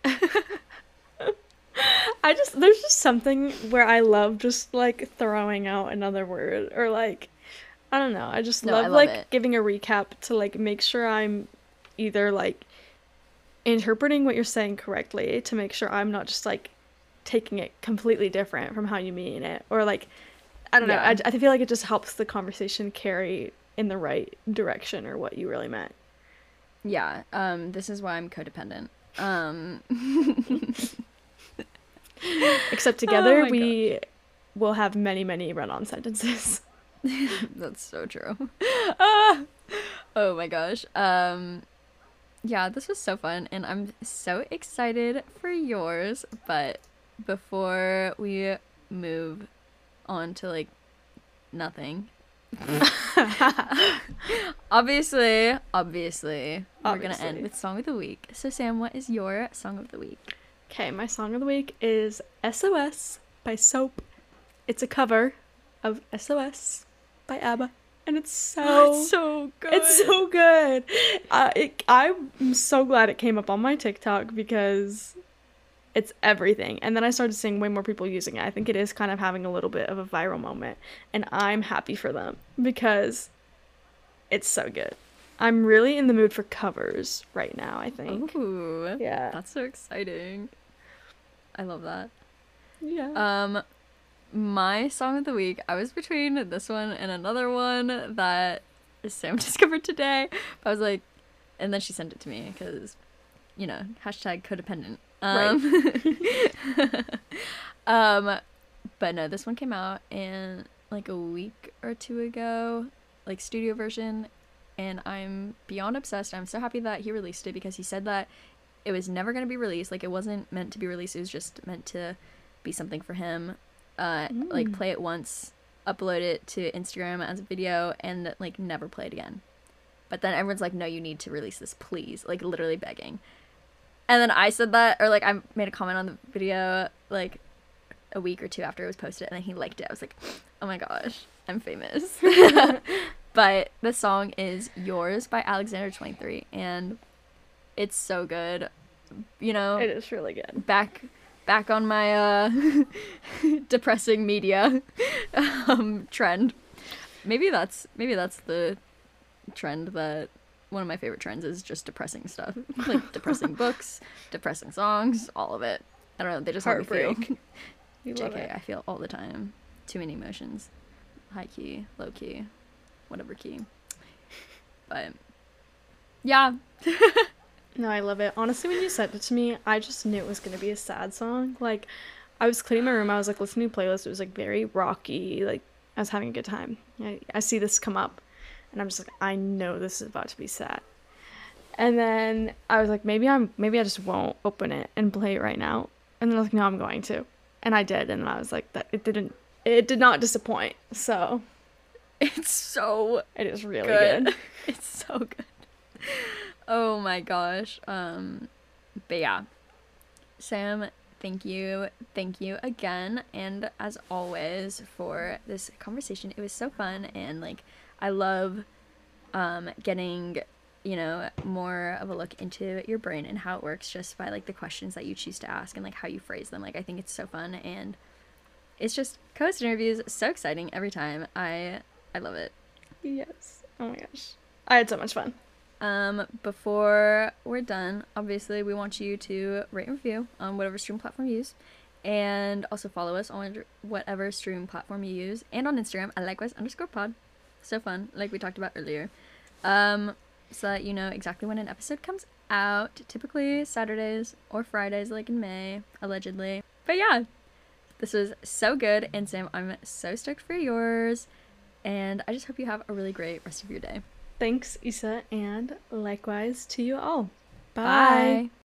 [SPEAKER 2] I just there's just something where I love just like throwing out another word, or like I don't know, I just
[SPEAKER 1] No,
[SPEAKER 2] love,
[SPEAKER 1] I love
[SPEAKER 2] like
[SPEAKER 1] it.
[SPEAKER 2] giving a recap to like make sure I'm either like interpreting what you're saying correctly, to make sure I'm not just like taking it completely different from how you mean it, or like I don't know,
[SPEAKER 1] Yeah.
[SPEAKER 2] I, I feel like it just helps the conversation carry in the right direction, or what you really meant.
[SPEAKER 1] Yeah, um, this is why I'm codependent. Um,
[SPEAKER 2] Except together
[SPEAKER 1] Oh my
[SPEAKER 2] we will have many many run-on sentences.
[SPEAKER 1] that's so true. Ah! Oh my gosh. Um, yeah, this was so fun, and I'm so excited for yours. But before we move on to like nothing, obviously, obviously, we're gonna
[SPEAKER 2] Obviously.
[SPEAKER 1] end with song of the week. So Sam, what is your song of the week?
[SPEAKER 2] Okay, my song of the week is S O S by Soap. It's a cover of S O S by ABBA, and it's so
[SPEAKER 1] so good.
[SPEAKER 2] it's so good. Uh, it, I'm so glad it came up on my TikTok because it's everything. And then I started seeing way more people using it. I think it is kind of having a little bit of a viral moment, and I'm happy for them because it's so good. I'm really in the mood for covers right now, I think.
[SPEAKER 1] Ooh,
[SPEAKER 2] Yeah.
[SPEAKER 1] that's so exciting. I love that.
[SPEAKER 2] Yeah.
[SPEAKER 1] Um, my song of the week, I was between this one and another one that Sam discovered today. I was like, and then she sent it to me because, you know, hashtag codependent. Um, um, but no, this one came out in like a week or two ago, like studio version, and I'm beyond obsessed. I'm so happy that he released it, because he said that it was never going to be released. Like, it wasn't meant to be released. It was just meant to be something for him. Uh,
[SPEAKER 2] Mm.
[SPEAKER 1] like, play it once, upload it to Instagram as a video, and, like, never play it again. But then everyone's like, no, you need to release this, please. Like, literally begging. And then I said that, or, like, I made a comment on the video, like, a week or two after it was posted, and then he liked it. I was like, oh my gosh, I'm famous. But the song is Yours by Alexander twenty-three, and it's so good. You know,
[SPEAKER 2] It is really good.
[SPEAKER 1] back back on my uh depressing media um trend. Maybe that's maybe that's the trend, that one of my favorite trends is just depressing stuff. Like depressing books, depressing songs, all of it. I don't know, they just help me feel.
[SPEAKER 2] Heartbreak. You love
[SPEAKER 1] J K,
[SPEAKER 2] it.
[SPEAKER 1] I feel all the time. Too many emotions. High key, low key, whatever key. But yeah.
[SPEAKER 2] No, I love it. Honestly, when you sent it to me, I just knew it was gonna be a sad song. Like, I was cleaning my room, I was like listening to a playlist. It was like very rocky. Like, I was having a good time. I, I see this come up, and I'm just like, I know this is about to be sad. And then I was like, maybe I'm, maybe I just won't open it and play it right now. And then I was like, no, I'm going to, and I did. And then I was like, that it didn't, it did not disappoint. So
[SPEAKER 1] It's so
[SPEAKER 2] it is really
[SPEAKER 1] good.
[SPEAKER 2] good.
[SPEAKER 1] It's so good. Oh my gosh. Um, but yeah, Sam, thank you, thank you again, and as always for this conversation. It was so fun, and like I love um getting you know more of a look into your brain and how it works just by like the questions that you choose to ask and like how you phrase them. Like I think it's so fun, and it's just co-host interviews so exciting every time. I I love it.
[SPEAKER 2] Yes. Oh my gosh. I had so much fun.
[SPEAKER 1] Um, before we're done, obviously we want you to rate and review on whatever stream platform you use, and also follow us on whatever stream platform you use, and on Instagram at likewise underscore pod. So fun, like we talked about earlier. Um, so that you know exactly when an episode comes out, typically Saturdays or Fridays, like in May, allegedly. But yeah, this was so good, and Sam, I'm so stoked for yours, and I just hope you have a really great rest of your day.
[SPEAKER 2] Thanks, Issa, and likewise to you all. Bye.
[SPEAKER 1] Bye.